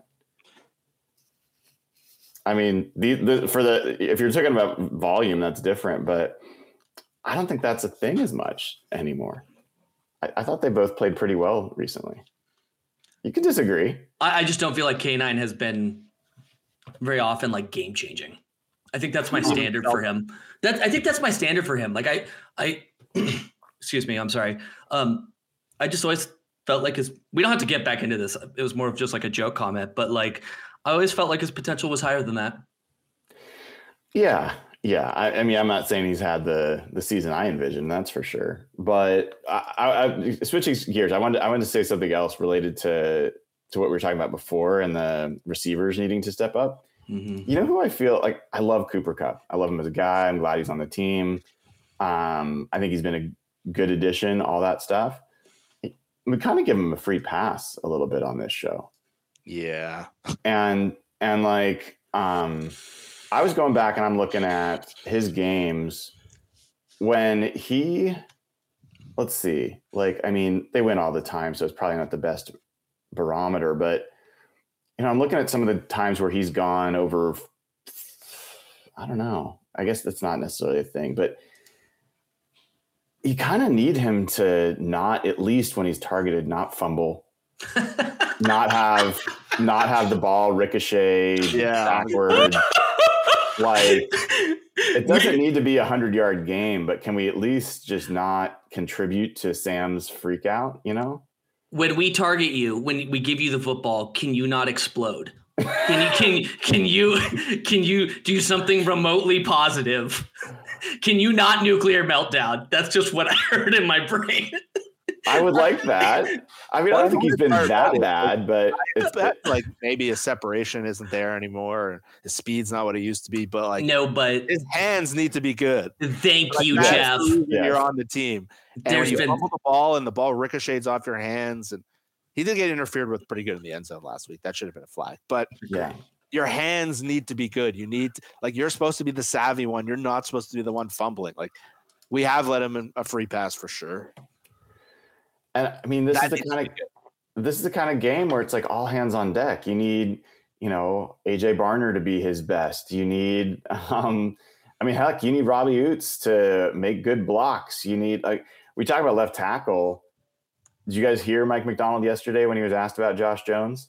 I mean, the, the for the if you're talking about volume, that's different, but I don't think that's a thing as much anymore. I, I thought they both played pretty well recently. You can disagree. I, I just don't feel like K nine has been very often like game changing. I think that's my standard for him. That I think that's my standard for him. Like I, I, excuse me, I'm sorry. Um, I just always felt like his. We don't have to get back into this. It was more of just like a joke comment, but like I always felt like his potential was higher than that. Yeah, yeah. I, I mean, I'm not saying he's had the the season I envisioned. That's for sure. But I, I, I, switching gears, I wanted I wanted to say something else related to to what we were talking about before and the receivers needing to step up. Mm-hmm. You know who I feel like? I love Cooper Kupp. I love him as a guy. I'm glad he's on the team. Um, I think he's been a good addition. All that stuff. We kind of give him a free pass a little bit on this show. Yeah. And, and like, um, I was going back and I'm looking at his games when he, let's see, like, I mean, they win all the time, so it's probably not the best barometer, but, you know, I'm looking at some of the times where he's gone over, I don't know, I guess that's not necessarily a thing, but you kind of need him to not, at least when he's targeted, not fumble, not have, not have the ball ricochet yeah. backward. Like, it doesn't need to be a hundred yard game, but can we at least just not contribute to Sam's freak out, you know? When we target you, when we give you the football, can you not explode? Can you, can, can you, can you do something remotely positive? Can you not nuclear meltdown? That's just what I heard in my brain. I would like that. I mean, I don't think he's been that bad, but it's that, like maybe his separation isn't there anymore. His speed's not what it used to be, but like no, but his hands need to be good. Thank like, you, Jeff. Yes. You're on the team. And There's when you been fumble the ball and the ball ricochets off your hands, and he did get interfered with pretty good in the end zone last week. That should have been a flag, but yeah. Your hands need to be good. You need to, like you're supposed to be the savvy one. You're not supposed to be the one fumbling. Like we have let him in a free pass for sure. And I mean, this that is the kind of this is the kind of game where it's like all hands on deck. You need, you know, A J Barner to be his best. You need, um, I mean, heck, you need Robbie Oots to make good blocks. You need, like, we talk about left tackle. Did you guys hear Mike McDonald yesterday when he was asked about Josh Jones?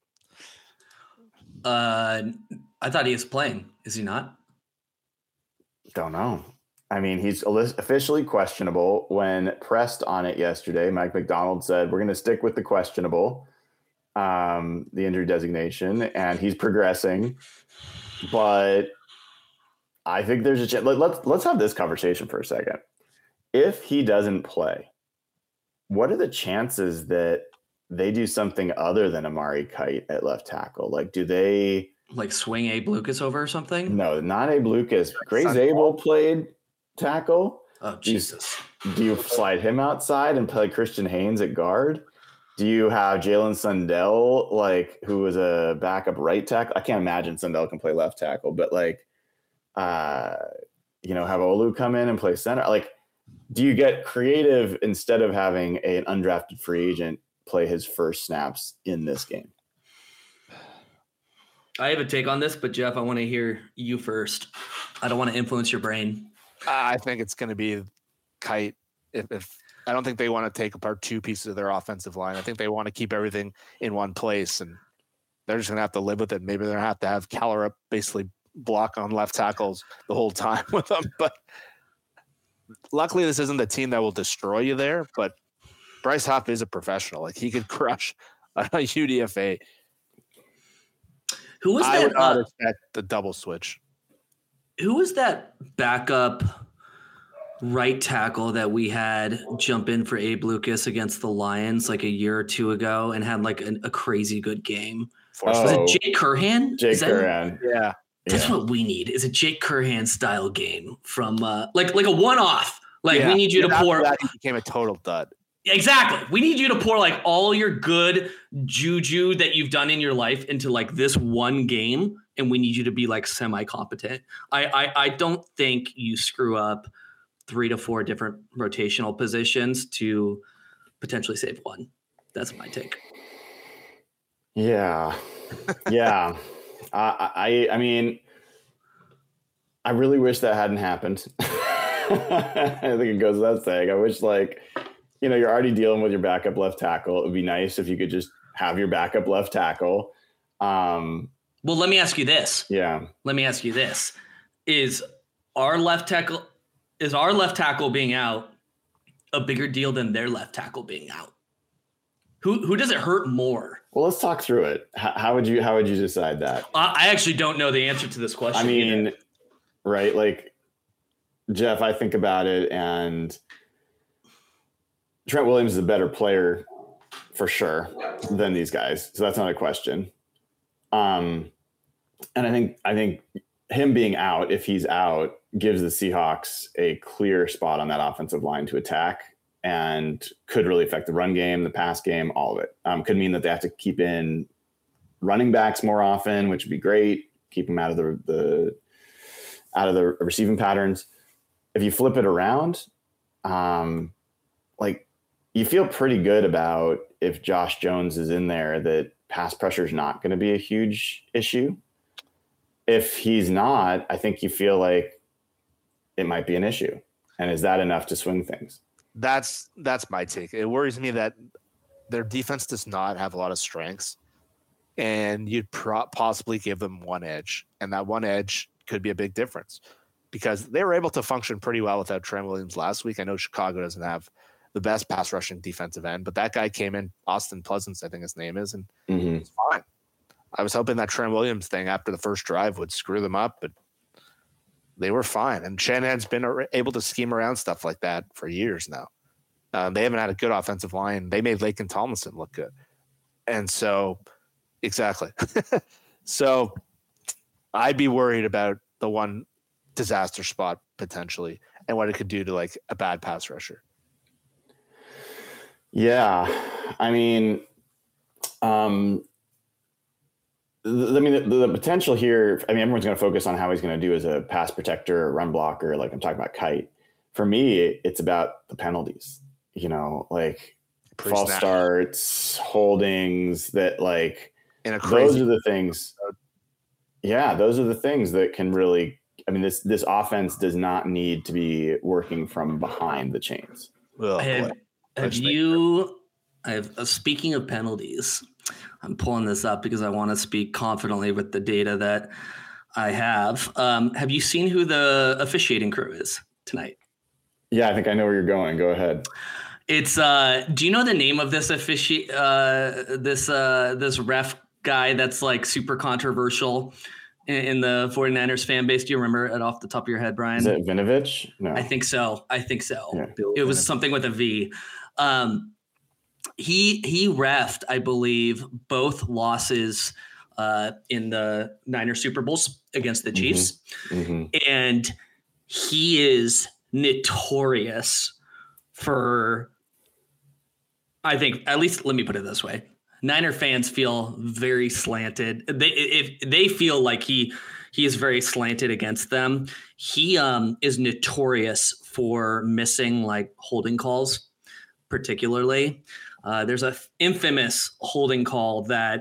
Uh, I thought he was playing. Is he not? Don't know. I mean, he's officially questionable. When pressed on it yesterday, Mike McDonald said, we're going to stick with the questionable, um, the injury designation, and he's progressing. But I think there's a chance. Let, let's, let's have this conversation for a second. If he doesn't play, what are the chances that they do something other than Amari Kite at left tackle? Like, do they like swing Abe Lucas over or something? No, not Abe Lucas. Grace Abel played tackle. Oh, Jesus. Do you, do you slide him outside and play Christian Haynes at guard? Do you have Jalen Sundell, like, who was a backup right tackle? I can't imagine Sundell can play left tackle, but like, uh, you know, have Olu come in and play center. Like, do you get creative instead of having a, an undrafted free agent play his first snaps in this game? I have a take on this, but Jeff, I want to hear you first. I don't want to influence your brain. I think it's going to be Kite. If, if I don't think they want to take apart two pieces of their offensive line. I think they want to keep everything in one place, and they're just going to have to live with it. Maybe they're going to have to have Callerup basically block on left tackles the whole time with them. But luckily, this isn't the team that will destroy you there. But Bryce Huff is a professional. Like, he could crush a U D F A. Who was I that? would not Uh, expect the double switch. who was that backup right tackle that we had jump in for Abe Lucas against the Lions like a year or two ago and had like an, a crazy good game? Oh, Was it Jake Curhan? Jake Is that- Curhan. Yeah. That's Yeah. what we need, is a Jake Curhan style game from uh, like like a one off. Like Yeah. we need you And to after pour. that, he became a total dud. Exactly. We need you to pour like all your good juju that you've done in your life into like this one game, and we need you to be like semi-competent. I I, I don't think you screw up three to four different rotational positions to potentially save one. That's my take. Yeah, yeah. I, I, I mean, I really wish that hadn't happened. I think it goes without saying. I wish, like, you know, you're already dealing with your backup left tackle. It would be nice if you could just have your backup left tackle. Um, Well, let me ask you this. yeah. Let me ask you this: Is our left tackle is our left tackle being out a bigger deal than their left tackle being out? Who who does it hurt more? Well, let's talk through it. How, how would you how would you decide that? I I actually don't know the answer to this question. I mean, either. right? Like, Jeff, I think about it, and Trent Williams is a better player for sure than these guys, so that's not a question. Um, and I think I think him being out, if he's out, gives the Seahawks a clear spot on that offensive line to attack, and could really affect the run game, the pass game, all of it. Um, could mean that they have to keep in running backs more often, which would be great. Keep them out of the, the out of the receiving patterns. If you flip it around, um, like, you feel pretty good about if Josh Jones is in there, that pass pressure is not going to be a huge issue. If he's not, I think you feel like it might be an issue. And is that enough to swing things? That's that's my take. It worries me that their defense does not have a lot of strengths, and you'd pro- possibly give them one edge, and that one edge could be a big difference because they were able to function pretty well without Trent Williams last week. I know Chicago doesn't have the best pass rushing defensive end, but that guy came in, Austin Pleasance, I think his name is, and Mm-hmm. it's fine. I was hoping that Trent Williams thing after the first drive would screw them up, but they were fine. And Shanahan's been able to scheme around stuff like that for years now. Um, they haven't had a good offensive line. They made Laken Tomlinson look good. And so, exactly. So I'd be worried about the one disaster spot potentially and what it could do to like a bad pass rusher. Yeah. I mean, um, I mean, the, the potential here, I mean, everyone's going to focus on how he's going to do as a pass protector, run blocker. Like I'm talking about Kite. For me, it's about the penalties, you know, like false Pre-snap. starts, holdings that like, In a those crazy are the things. Yeah. Those are the things that can really, I mean, this, this offense does not need to be working from behind the chains. oh, have, boy. have Which they- you? I have. Uh, speaking of penalties, I'm pulling this up because I want to speak confidently with the data that I have. Um, have you seen who the officiating crew is tonight? Yeah. I think I know where you're going. Go ahead. It's uh do you know the name of this offici- uh this uh this ref guy that's like super controversial in, in the 49ers fan base? Do you remember it off the top of your head, Brian? Is it Vinovich? No. I think so. I think so. Yeah. It was something with a V. Um he he refed, I believe, both losses uh in the Niners Super Bowls against the Chiefs. Mhm. And he is notorious for, I think, at least let me put it this way. Niner fans feel very slanted. They if they feel like he he is very slanted against them. He um is notorious for missing like holding calls, particularly. Uh, there's a f- infamous holding call that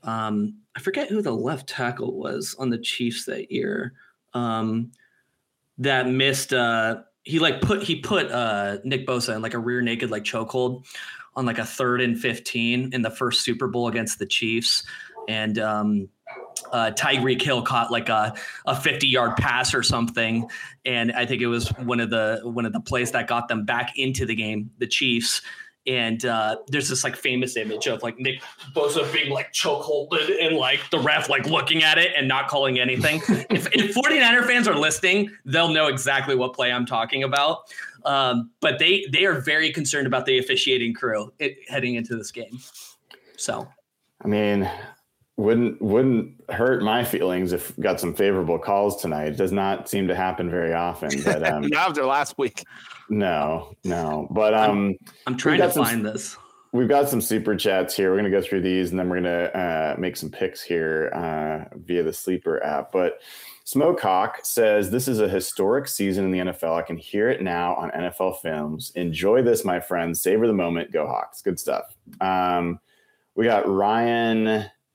Um, I forget who the left tackle was on the Chiefs that year. Um, that missed. Uh, he like put he put uh, Nick Bosa in like a rear naked like chokehold on like a third and fifteen in the first Super Bowl against the Chiefs, and um, uh, Tyreek Hill caught like a a fifty yard pass or something, and I think it was one of the one of the plays that got them back into the game, the Chiefs. And uh, there's this like famous image of like Nick Bosa being like chokeholded and like the ref like looking at it and not calling anything. if, if 49er fans are listening, they'll know exactly what play I'm talking about. Um, but they they are very concerned about the officiating crew it, heading into this game. So, I mean, wouldn't wouldn't hurt my feelings if we got some favorable calls tonight. It does not seem to happen very often. But um, not after last week. No, no. But um, I'm, I'm trying to find some, this. We've got some super chats here. We're going to go through these, and then we're going to uh, make some picks here uh, via the Sleeper app. But Smokehawk says, this is a historic season in the N F L. I can hear it now on N F L films. Enjoy this, my friends. Savor the moment. Go Hawks. Good stuff. Um, we got Ryan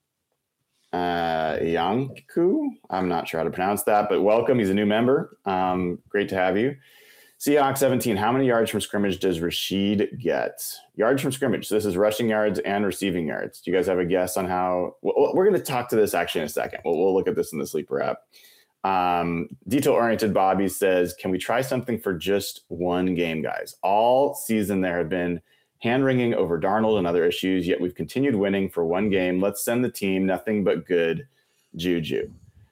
uh, Yanku. I'm not sure how to pronounce that, but welcome. He's a new member. Um, great to have you. Seahawks seventeen, how many yards from scrimmage does Rashid get? Yards from scrimmage. So this is rushing yards and receiving yards. Do you guys have a guess on how? Well, we're going to talk to this actually in a second. We'll, we'll look at this in the Sleeper app. Um, Detail-oriented Bobby says, can we try something for just one game, guys? All season there have been hand-wringing over Darnold and other issues, yet we've continued winning for one game. Let's send the team nothing but good juju.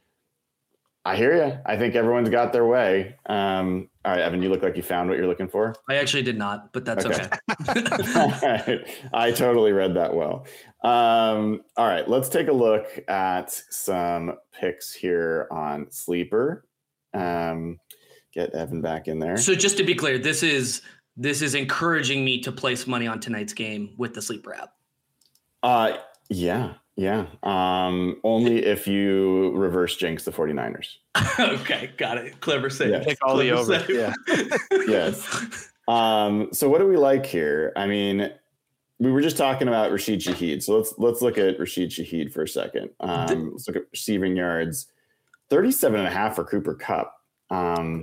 I hear you. I think everyone's got their way. Um, all right, Evan, you look like you found what you're looking for. I actually did not, but that's okay. okay. All right. I totally read that well. Um, all right, let's take a look at some picks here on Sleeper. Um, get Evan back in there. So just to be clear, this is this is encouraging me to place money on tonight's game with the Sleeper app. Uh, yeah. Yeah. Um, only if you reverse jinx the 49ers. Okay. Got it. Clever save. Yeah. Pick all the over. Yeah. Yes. Um, so what do we like here? I mean, we were just talking about Rashid Shaheed. So let's, let's look at Rashid Shaheed for a second. Um, let's look at receiving yards, thirty-seven and a half for Cooper Kupp. Um,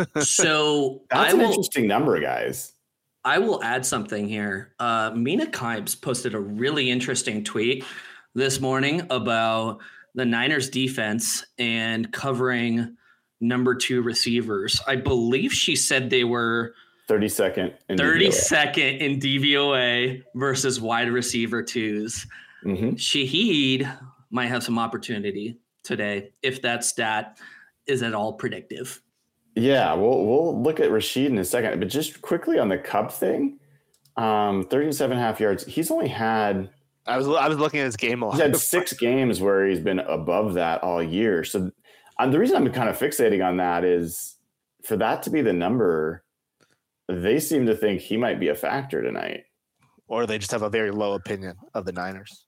so that's I an will, interesting number, guys. I will add something here. Uh, Mina Kimes posted a really interesting tweet this morning about the Niners defense and covering number two receivers. I believe she said they were thirty-second in thirty-second in D V O A versus wide receiver twos. Mm-hmm. Shaheed might have some opportunity today if that stat is at all predictive. Yeah, we'll we'll look at Rashid in a second, but just quickly on the Kupp thing, um, thirty-seven and a half yards. He's only had. I was I was looking at his game a lot. He's had six games where he's been above that all year. So um, the reason I'm kind of fixating on that is for that to be the number, they seem to think he might be a factor tonight. Or they just have a very low opinion of the Niners.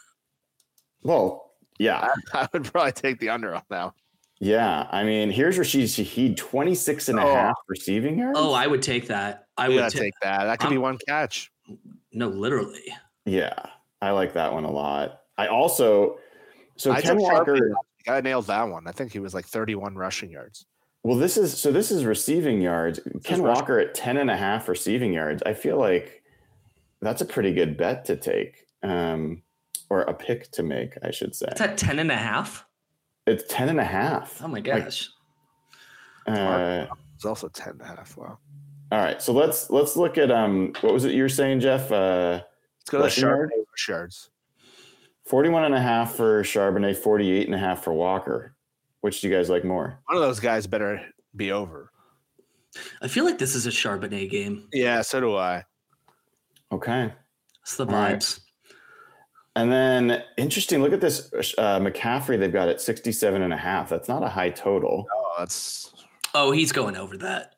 Well, yeah. I, I would probably take the under on that. Yeah. I mean, here's Rashid Shaheed, twenty-six and a oh. half receiving yards. Oh, I would take that. I yeah, would t- take that. That could um, be one catch. No, literally. Yeah. I like that one a lot. I also, so I Ken Walker, I nailed that one. I think he was like thirty-one rushing yards. Well, this is, so this is receiving yards. This Ken Walker rushing. At ten and a half receiving yards. I feel like that's a pretty good bet to take, um, or a pick to make, I should say. It's at ten and a half. It's ten and a half. Oh my gosh. Like, uh, it's also ten and a half. Wow. All right. So let's, let's look at, um, what was it you were saying, Jeff? Uh, Let's go to Charbonnet yards. forty-one and a half for Charbonnet, forty-eight and a half for Walker. Which do you guys like more? One of those guys better be over. I feel like this is a Charbonnet game. Yeah, so do I. Okay. It's the vibes. Right. And then interesting, look at this uh, McCaffrey they've got at sixty-seven and a half. That's not a high total. Oh, that's Oh, he's going over that.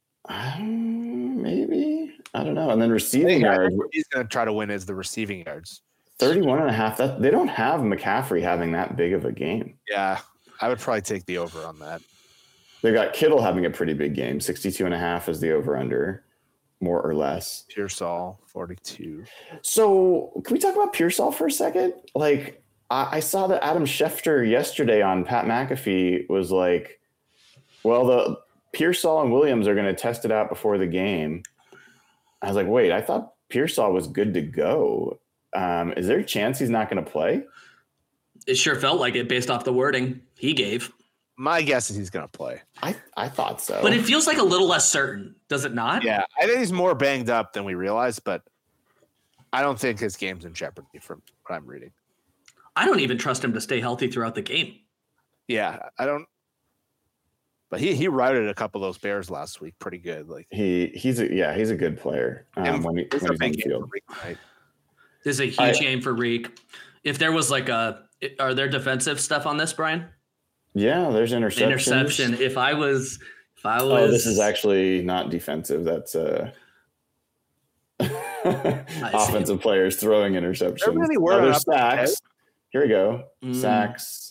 Um, maybe. I don't know. And then receiving yards. He's going to try to win is the receiving yards. thirty-one and a half. That, they don't have McCaffrey having that big of a game. Yeah. I would probably take the over on that. They got Kittle having a pretty big game. sixty-two and a half is the over under, more or less. Pearsall, forty-two. So can we talk about Pearsall for a second? Like, I, I saw that Adam Schefter yesterday on Pat McAfee was like, well, the Pearsall and Williams are going to test it out before the game. I was like, wait, I thought Pearsall was good to go. Um, is there a chance he's not going to play? It sure felt like it based off the wording he gave. My guess is he's going to play. I, I thought so. But it feels like a little less certain, does it not? Yeah, I think he's more banged up than we realize, but I don't think his game's in jeopardy from what I'm reading. I don't even trust him to stay healthy throughout the game. Yeah, I don't. But he he routed a couple of those Bears last week pretty good. Like he he's a, yeah he's a good player um, when, he, when he's on the field. Right? There's a huge I, game for Reek. If there was like a, are there defensive stuff on this, Brian? Yeah, there's interceptions. Interception. If I was, if I was, oh, this is actually not defensive. That's uh, offensive players throwing interceptions. Really oh, there's sacks. Here we go. Mm. Sacks.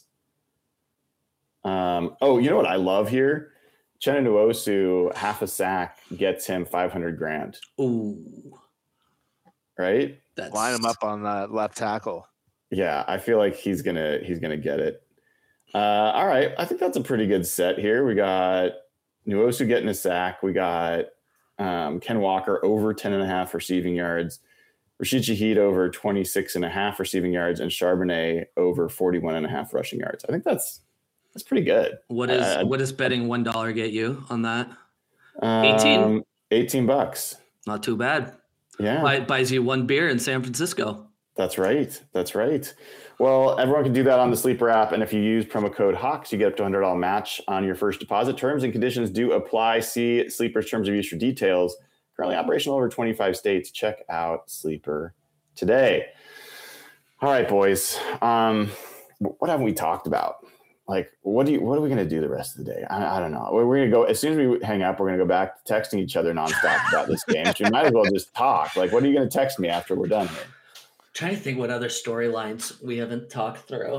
Um. Oh, you know what I love here? Uchenna Nwosu, half a sack gets him five hundred grand. Ooh. Right. That's... Line him up on the left tackle. Yeah, I feel like he's gonna he's gonna get it. Uh, all right, I think that's a pretty good set here. We got Nwosu getting a sack. We got um, Ken Walker over ten and a half receiving yards. Rashid Shaheed over twenty-six and a half receiving yards, and Charbonnet over forty-one and a half rushing yards. I think that's that's pretty good. What is uh, what does betting one dollar get you on that? Um, eighteen. Eighteen bucks. Not too bad. Yeah, Buy, buys you one beer in San Francisco. That's right. That's right. Well, everyone can do that on the Sleeper app. And if you use promo code Hawks, you get up to one hundred dollars match on your first deposit. Terms and conditions do apply. See Sleeper's terms of use for details. Currently operational over twenty-five states. Check out Sleeper today. All right, boys. Um, what haven't we talked about? Like, what do you, what are we going to do the rest of the day? I, I don't know. We're, we're going to go, as soon as we hang up, we're going to go back to texting each other nonstop about this game. So we might as well just talk. Like, what are you going to text me after we're done here? Trying to think what other storylines we haven't talked through.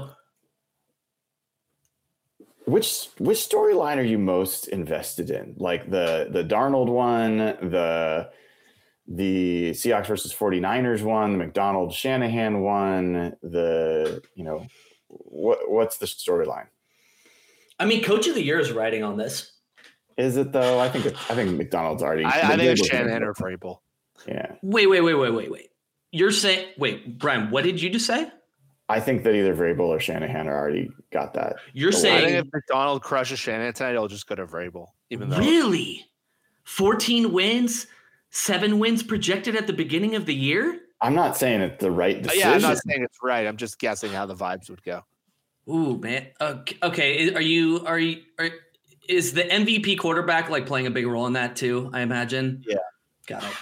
Which which storyline are you most invested in? Like the the Darnold one, the the Seahawks versus 49ers one, the McDonald Shanahan one, the you know what what's the storyline? I mean, Coach of the Year is writing on this. Is it though? I think it, I think McDonald's already. I, I think it's Shanahan or Vrabel. Yeah. Wait, wait, wait, wait, wait, wait. You're saying, wait, Brian, what did you just say? I think that either Vrabel or Shanahan are already got that. You're saying I think if McDonald crushes Shanahan tonight, he'll just go to Vrabel. Even though really, fourteen wins, seven wins projected at the beginning of the year. I'm not saying it's the right decision. Yeah, I'm not saying it's right. I'm just guessing how the vibes would go. Ooh, man. Okay, okay. Are you? Are you? Are, is the M V P quarterback like playing a big role in that too? I imagine. Yeah. Got it.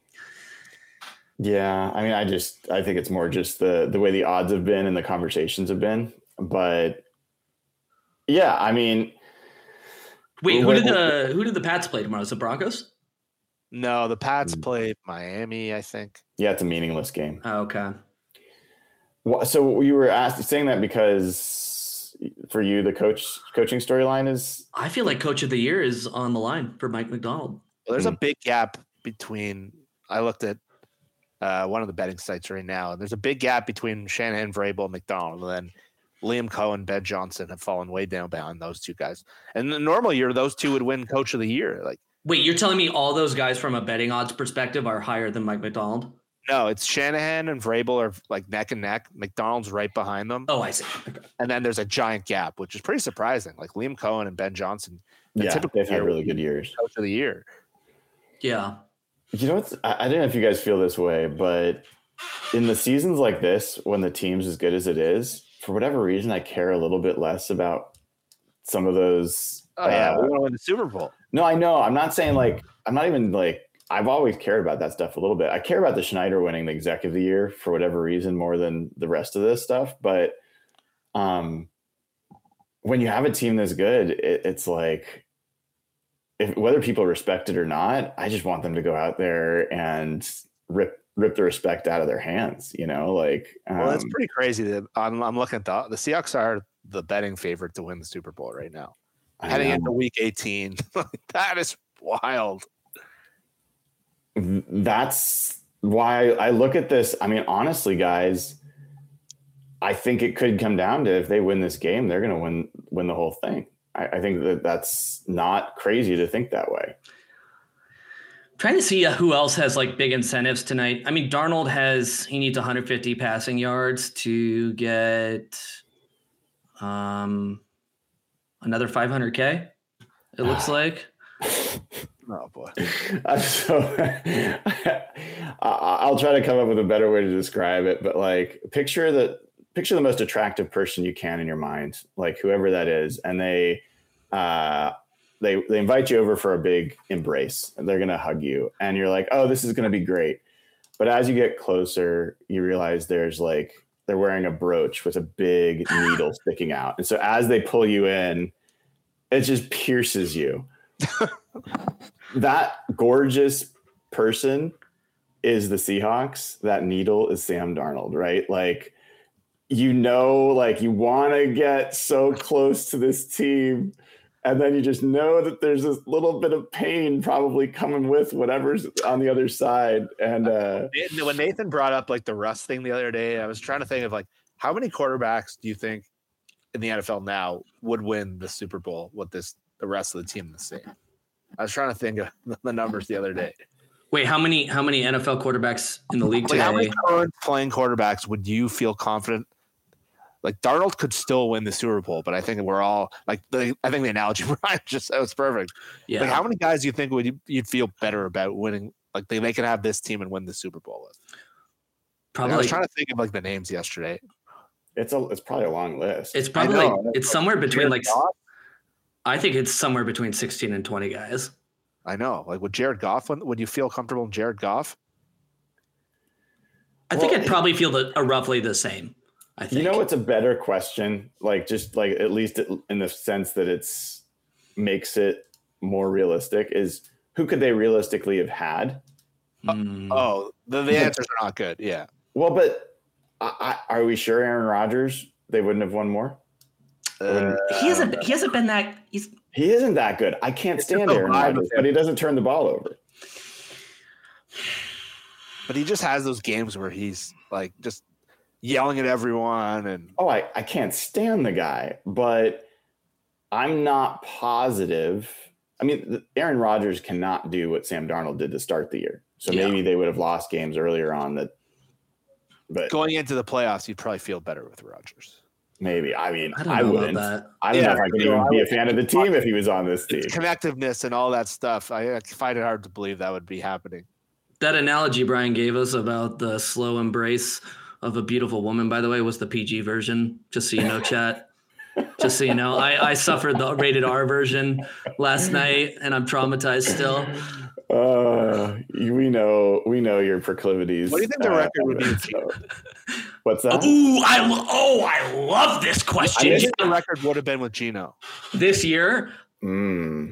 Yeah, I mean, I just I think it's more just the the way the odds have been and the conversations have been. But yeah, I mean, wait, who did the who did the Pats play tomorrow? Is the Broncos? No, the Pats play Miami, I think. Yeah, it's a meaningless game. Oh, okay. Well, so you were asked, saying that because for you the coach coaching storyline is. I feel like Coach of the Year is on the line for Mike McDonald. Well, there's hmm. a big gap between. I looked at. Uh, one of the betting sites right now. There's a big gap between Shanahan, Vrabel, and McDonald. And then Liam Cohen, Ben Johnson have fallen way down behind those two guys. And the normal year, those two would win Coach of the Year. Like, wait, you're telling me all those guys from a betting odds perspective are higher than Mike McDonald? No, it's Shanahan and Vrabel are like neck and neck. McDonald's right behind them. Oh, I see. Okay. And then there's a giant gap, which is pretty surprising. Like Liam Cohen and Ben Johnson. Yeah, they've had really good years. Coach of the Year. Yeah. You know what's, I, I don't know if you guys feel this way, but in the seasons like this, when the team's as good as it is, for whatever reason, I care a little bit less about some of those. Oh, yeah. Uh, we want to win the Super Bowl. No, I know. I'm not saying like, I'm not even like, I've always cared about that stuff a little bit. I care about the Schneider winning the exec of the year for whatever reason more than the rest of this stuff. But um, when you have a team that's good, it, it's like, if whether people respect it or not, I just want them to go out there and rip rip the respect out of their hands. You know, like um, well, that's pretty crazy. That I'm, I'm looking at the the Seahawks are the betting favorite to win the Super Bowl right now, heading into Week eighteen. That is wild. That's why I look at this. I mean, honestly, guys, I think it could come down to if they win this game, they're going to win win the whole thing. I, I think that that's not crazy to think that way. Trying to see who else has like big incentives tonight. I mean, Darnold has, he needs one hundred fifty passing yards to get um, another five hundred K, it looks like. Oh, boy. I'm so, I'll try to come up with a better way to describe it, but like picture the, picture the most attractive person you can in your mind, like whoever that is. And they, uh, They they invite you over for a big embrace and they're going to hug you. And you're like, oh, this is going to be great. But as you get closer, you realize there's like, they're wearing a brooch with a big needle sticking out. And so as they pull you in, it just pierces you. That gorgeous person is the Seahawks. That needle is Sam Darnold, right? Like, you know, like you want to get so close to this team. And then you just know that there's this little bit of pain probably coming with whatever's on the other side. And uh, when Nathan brought up like the Russ thing the other day, I was trying to think of like, how many quarterbacks do you think in the N F L now would win the Super Bowl with this, the rest of the team the same? I was trying to think of the numbers the other day. Wait, how many, how many N F L quarterbacks in the league today? Like, how many current playing quarterbacks would you feel confident? Like Darnold could still win the Super Bowl, but I think we're all like, the, I think the analogy Brian just said was perfect. Yeah. Like, how many guys do you think would you, you'd feel better about winning? Like they, they could have this team and win the Super Bowl with. Probably. Like, I was trying to think of like the names yesterday. It's a, it's probably a long list. It's probably like, it's somewhere between like, Goff? I think it's somewhere between sixteen and twenty guys. I know. Like would Jared Goff, would you feel comfortable in Jared Goff? I well, think I'd probably feel the, uh, roughly the same. I think. You know, it's a better question. Like just like at least in the sense that it's makes it more realistic is who could they realistically have had? Mm. Oh, the, the answers are not good. Yeah. Well, but I, I, are we sure Aaron Rodgers, they wouldn't have won more? Uh, he hasn't. He hasn't been that. He's. He isn't that good. I can't stand Aaron Rodgers, but he doesn't turn the ball over. But he just has those games where he's like just yelling at everyone, and oh, I, I can't stand the guy, but I'm not positive. I mean, Aaron Rodgers cannot do what Sam Darnold did to start the year, so yeah. maybe they would have lost games earlier on. That, but going into the playoffs, you'd probably feel better with Rodgers. Maybe. I mean, I, don't I know wouldn't. About that. I don't yeah, know if I could even be a fan of the team if he was on this team. It's connectiveness and all that stuff. I, I find it hard to believe that would be happening. That analogy Brian gave us about the slow embrace of a beautiful woman, by the way, was the P G version. Just so you know, chat. Just so you know, I, I suffered the rated R version last night, and I'm traumatized still. Uh, we know, we know your proclivities. What do you think the uh, record would be? So. What's that? Ooh, I lo- oh, I love this question. I think the record would have been with Geno this year. Mm.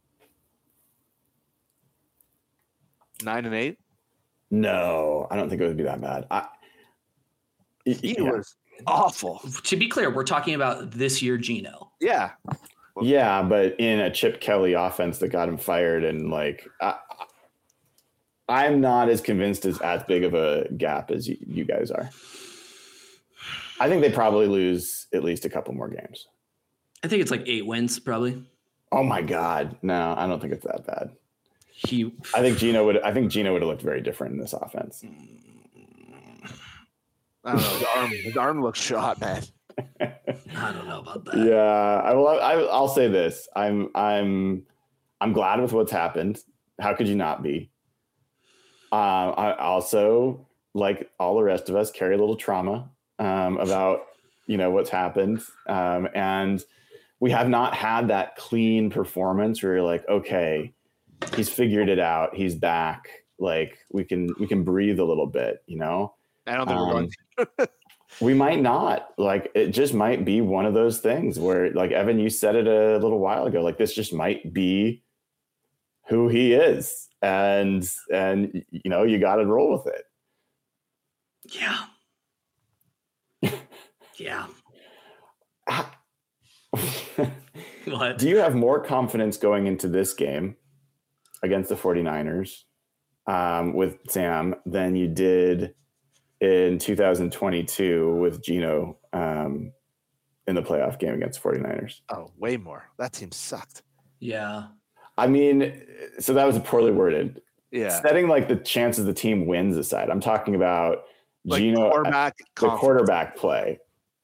Nine and eight. No, I don't think it would be that bad. I, he yeah. was awful. To be clear, we're talking about this year, Geno. Yeah. Yeah, but in a Chip Kelly offense that got him fired, and like, I, I'm not as convinced as as big of a gap as you, you guys are. I think they probably lose at least a couple more games. I think it's like eight wins, probably. Oh my God, no, I don't think it's that bad. He, I think Geno would. I think Geno would have looked very different in this offense. I don't know. His arm, his arm looks shot, man. I don't know about that. Yeah, I will. I, I'll say this: I'm, I'm, I'm glad with what's happened. How could you not be? Um, I also, like all the rest of us, carry a little trauma um, about you know what's happened, um, and we have not had that clean performance where you're like, okay, he's figured it out, he's back. Like we can, we can breathe a little bit, you know. I don't think um, we're going to. We might not. Like it just might be one of those things where, like Evan, you said it a little while ago, like this just might be who he is. And and you know, you gotta roll with it. Yeah. Yeah. What? Do you have more confidence going into this game against the 49ers um, with Sam than you did in two thousand twenty-two with Geno um, in the playoff game against 49ers. Oh, way more. That team sucked. Yeah. I mean, so that was poorly worded. Yeah. Setting like the chances the team wins aside, I'm talking about Like Geno, quarterback the confidence. quarterback play.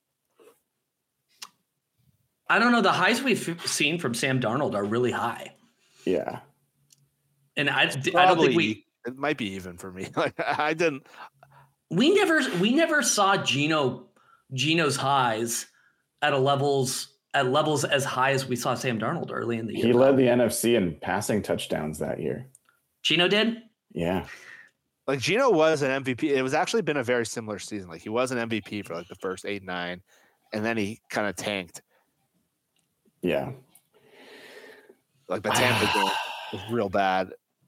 I don't know. The highs we've seen from Sam Darnold are really high. Yeah. And I, I don't Probably, think we it might be even for me. Like I didn't. we never we never saw Geno Geno's highs at a levels at levels as high as we saw Sam Darnold early in the year. He led the N F C in passing touchdowns that year. Geno did? Yeah. Like Geno was an M V P. It was actually been a very similar season. Like he was an M V P for like the first eight, nine, and then he kind of tanked. Yeah. Like the Tampa game was real bad.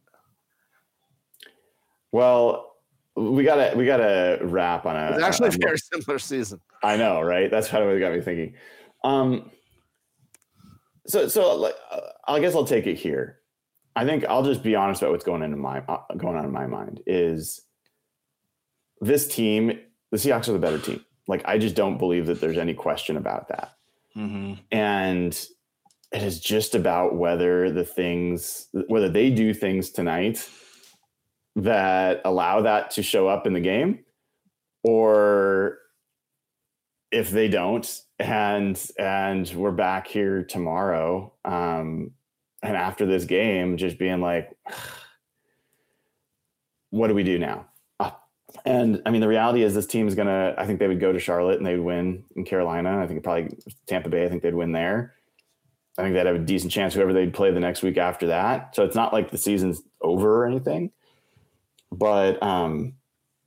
Well, we gotta we gotta wrap on a. It was actually a, a very similar season. I know, right? That's kind of what got me thinking. Um. So so like, uh, I guess I'll take it here. I think I'll just be honest about what's going into my uh, going on in my mind is this team. The Seahawks are the better team. Like I just don't believe that there's any question about that. Mm-hmm. And it is just about whether the things, whether they do things tonight that allow that to show up in the game, or if they don't, and and we're back here tomorrow, um, and after this game, just being like, what do we do now? Uh, and I mean, the reality is this team is gonna. I think they would go to Charlotte and they would win in Carolina. I think probably Tampa Bay. I think they'd win there. I think they'd have a decent chance whoever they'd play the next week after that. So it's not like the season's over or anything. But um,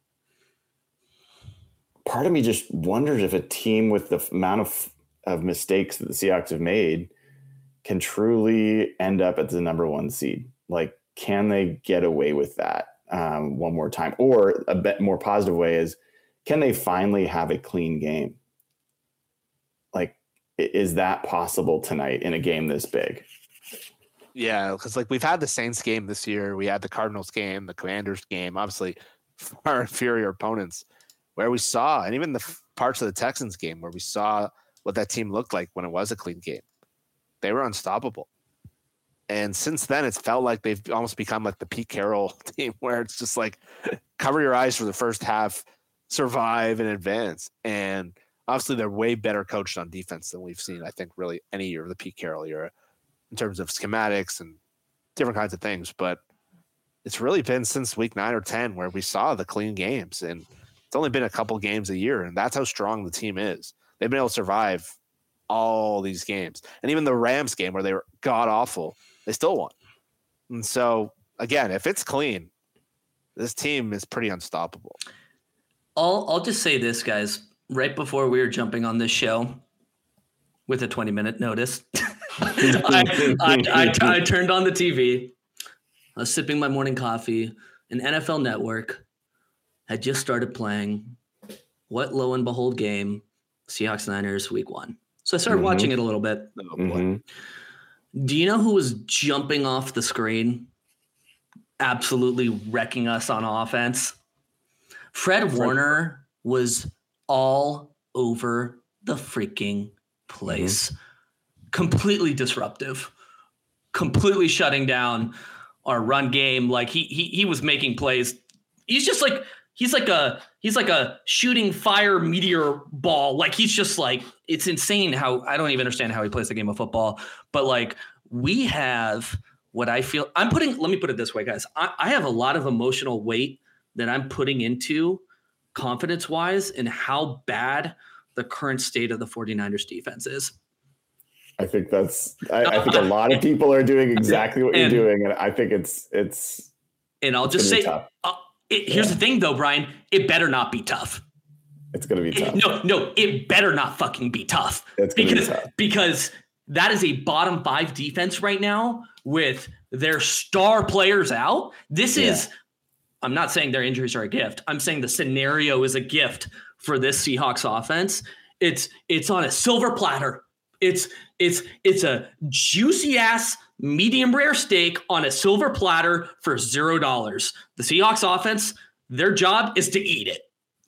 part of me just wonders if a team with the amount of, of mistakes that the Seahawks have made can truly end up at the number one seed. Like, can they get away with that um, one more time? Or a bit more positive way is, can they finally have a clean game? Like, is that possible tonight in a game this big? Yeah, because like we've had the Saints game this year, we had the Cardinals game, the Commanders game, obviously far inferior opponents, where we saw, and even the f- parts of the Texans game where we saw what that team looked like when it was a clean game. They were unstoppable. And since then, it's felt like they've almost become like the Pete Carroll team, where it's just like cover your eyes for the first half, survive and advance. And obviously, they're way better coached on defense than we've seen, I think, really any year of the Pete Carroll era in terms of schematics and different kinds of things. But it's really been since week nine or ten where we saw the clean games. And it's only been a couple games a year. And that's how strong the team is. They've been able to survive all these games. And even the Rams game where they were god awful, they still won. And so, again, if it's clean, this team is pretty unstoppable. I'll, I'll just say this, guys. Right before we were jumping on this show with a twenty minute notice, I, I, I, I turned on the T V. I was sipping my morning coffee, and N F L Network had just started playing what lo and behold game, Seahawks Niners week one. So I started Mm-hmm. watching it a little bit. Oh, boy. Mm-hmm. Do you know who was jumping off the screen, absolutely wrecking us on offense? Fred Warner was all over the freaking place. Mm-hmm. Completely disruptive, completely shutting down our run game. Like he he he was making plays. He's just like he's like a he's like a shooting fire meteor ball. Like he's just like, it's insane how I don't even understand how he plays the game of football. But like we have what I feel I'm putting. Let me put it this way, guys. I, I have a lot of emotional weight that I'm putting into confidence wise in how bad the current state of the 49ers defense is. I think that's, I, I think a lot of people are doing exactly what and, you're doing. And I think it's, it's, and I'll it's just say, uh, it, here's yeah. the thing though, Brian, it better not be tough. It's going to be tough. It, no, no, it better not fucking be tough. It's because, be tough. because that is a bottom five defense right now with their star players out. This yeah. is, I'm not saying their injuries are a gift. I'm saying the scenario is a gift for this Seahawks offense. It's, it's on a silver platter. It's it's it's a juicy ass medium rare steak on a silver platter for zero dollars. The Seahawks offense, their job is to eat it,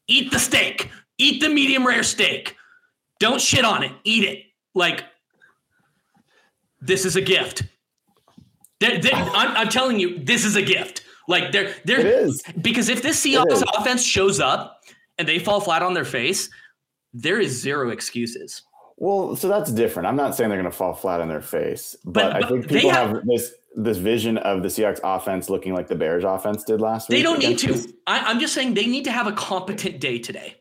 eat the steak, eat the medium rare steak. Don't shit on it. Eat it. Like, this is a gift. They're, they're, I'm, I'm telling you, this is a gift. Like, they're, they're, it is. Because if this Seahawks offense shows up and they fall flat on their face, there is zero excuses. Well, so that's different. I'm not saying they're going to fall flat on their face, but, But- I but think people they have- have this this vision of the Seahawks offense looking like the Bears offense did last week. They don't need against to. us. I, I'm just saying they need to have a competent day today.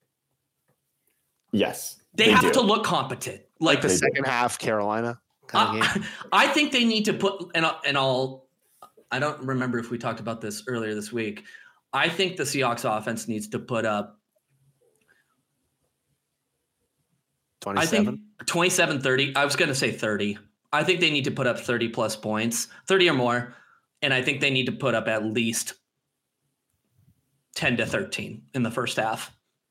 Yes. They, have do. to look competent. Like Like, the They do. second half Carolina kind of I, game. I think they need to put, and, I- and I'll, I don't remember if we talked about this earlier this week. I think the Seahawks offense needs to put up, I think twenty-seven. twenty-seven thirty. I was going to say thirty. I think they need to put up thirty plus points, thirty or more. And I think they need to put up at least ten to thirteen in the first half.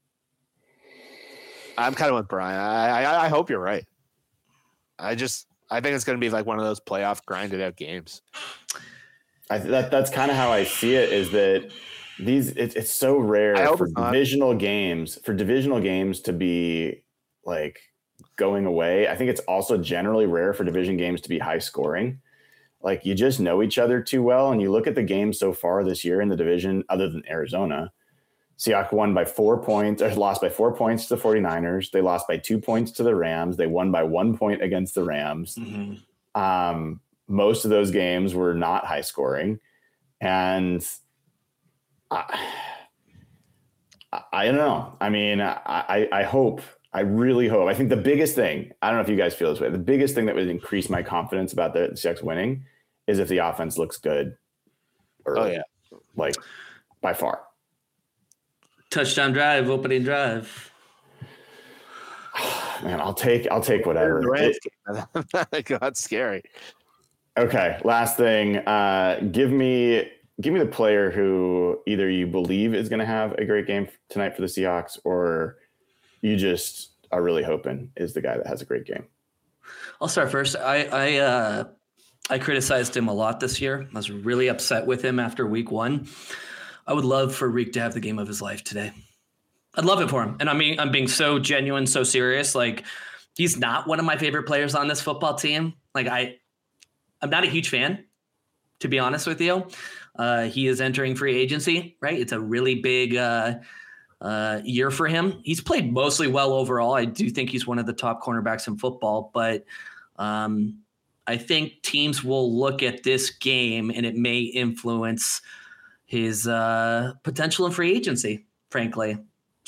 I'm kind of with Brian. I, I I hope you're right. I just I think it's going to be like one of those playoff grinded out games. I, that that's kind of how I see it. Is that these? It, it's so rare I hope for it's not. divisional games for divisional games to be like going away. I think it's also generally rare for division games to be high scoring. Like, you just know each other too well, and you look at the games so far this year in the division, other than Arizona. Seahawks won by four points, or lost by four points to the 49ers. They lost by two points to the Rams. They won by one point against the Rams. Mm-hmm. Um, most of those games were not high scoring. And I, I don't know. I mean, I, I, I hope, I really hope. I think the biggest thing, I don't know if you guys feel this way, the biggest thing that would increase my confidence about the Seahawks winning is if the offense looks good early. Oh, yeah. Like, by far. Touchdown drive, opening drive. Man, I'll take I'll take whatever. The Rams It- game. God, that's scary. okay, last thing. Uh, give me give me the player who either you believe is going to have a great game tonight for the Seahawks, or you just are really hoping is the guy that has a great game. I'll start first. I I uh, I criticized him a lot this year. I was really upset with him after week one. I would love for Reek to have the game of his life today. I'd love it for him. And I mean, I'm being so genuine, so serious. Like, he's not one of my favorite players on this football team. Like, I, I'm not a huge fan, to be honest with you. Uh, he is entering free agency, right? It's a really big uh, uh, year for him. He's played mostly well overall. I do think he's one of the top cornerbacks in football, but um, I think teams will look at this game and it may influence his uh, potential in free agency, frankly.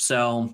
So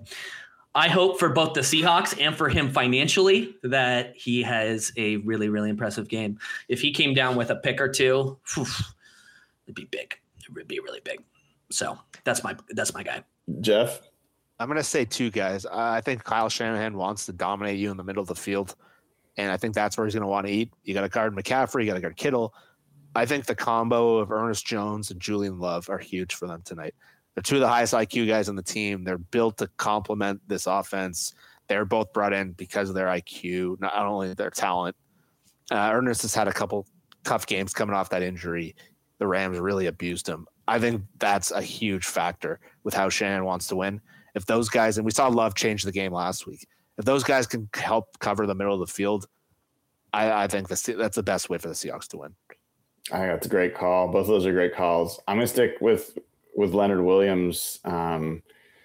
I hope for both the Seahawks and for him financially that he has a really, really impressive game. If he came down with a pick or two, whew, it'd be big. It would be really big. So that's my that's my guy. Jeff? I'm going to say two guys. I think Kyle Shanahan wants to dominate you in the middle of the field, and I think that's where he's going to want to eat. You got to guard McCaffrey. You got to guard Kittle. I think the combo of Ernest Jones and Julian Love are huge for them tonight. They're two of the highest I Q guys on the team. They're built to complement this offense. They're both brought in because of their I Q, not only their talent. Uh, Ernest has had a couple tough games coming off that injury. The Rams really abused him. I think that's a huge factor with how Shanahan wants to win. If those guys, and we saw Love change the game last week, if those guys can help cover the middle of the field, I, I think that's, that's the best way for the Seahawks to win. I think that's a great call. Both of those are great calls. I'm going to stick with with Leonard Williams. Um,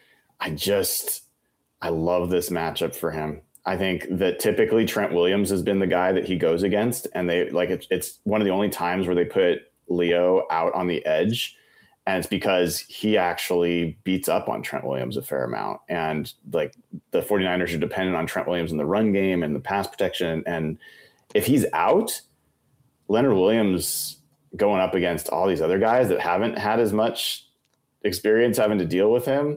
I just, I love this matchup for him. I think that typically Trent Williams has been the guy that he goes against, and they like it, it's one of the only times where they put Leo out on the edge, and it's because he actually beats up on Trent Williams a fair amount. And like the 49ers are dependent on Trent Williams in the run game and the pass protection. And if he's out, Leonard Williams going up against all these other guys that haven't had as much experience having to deal with him.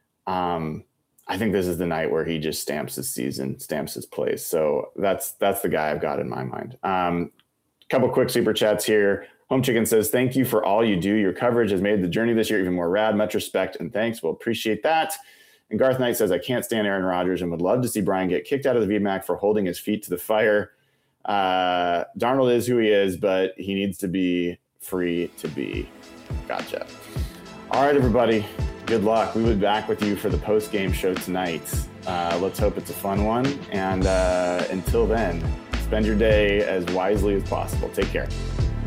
Um, I think this is the night where he just stamps his season, stamps his place. So that's, that's the guy I've got in my mind. Um, couple quick super chats here. Home Chicken says, thank you for all you do. Your coverage has made the journey this year even more rad. Much respect and thanks. We'll appreciate that. And Garth Knight says, I can't stand Aaron Rodgers and would love to see Brian get kicked out of the V MAC for holding his feet to the fire. Uh, Darnold is who he is, but he needs to be free to be. Gotcha. All right, everybody. Good luck. We will be back with you for the post-game show tonight. Uh, let's hope it's a fun one. And uh, until then, spend your day as wisely as possible. Take care.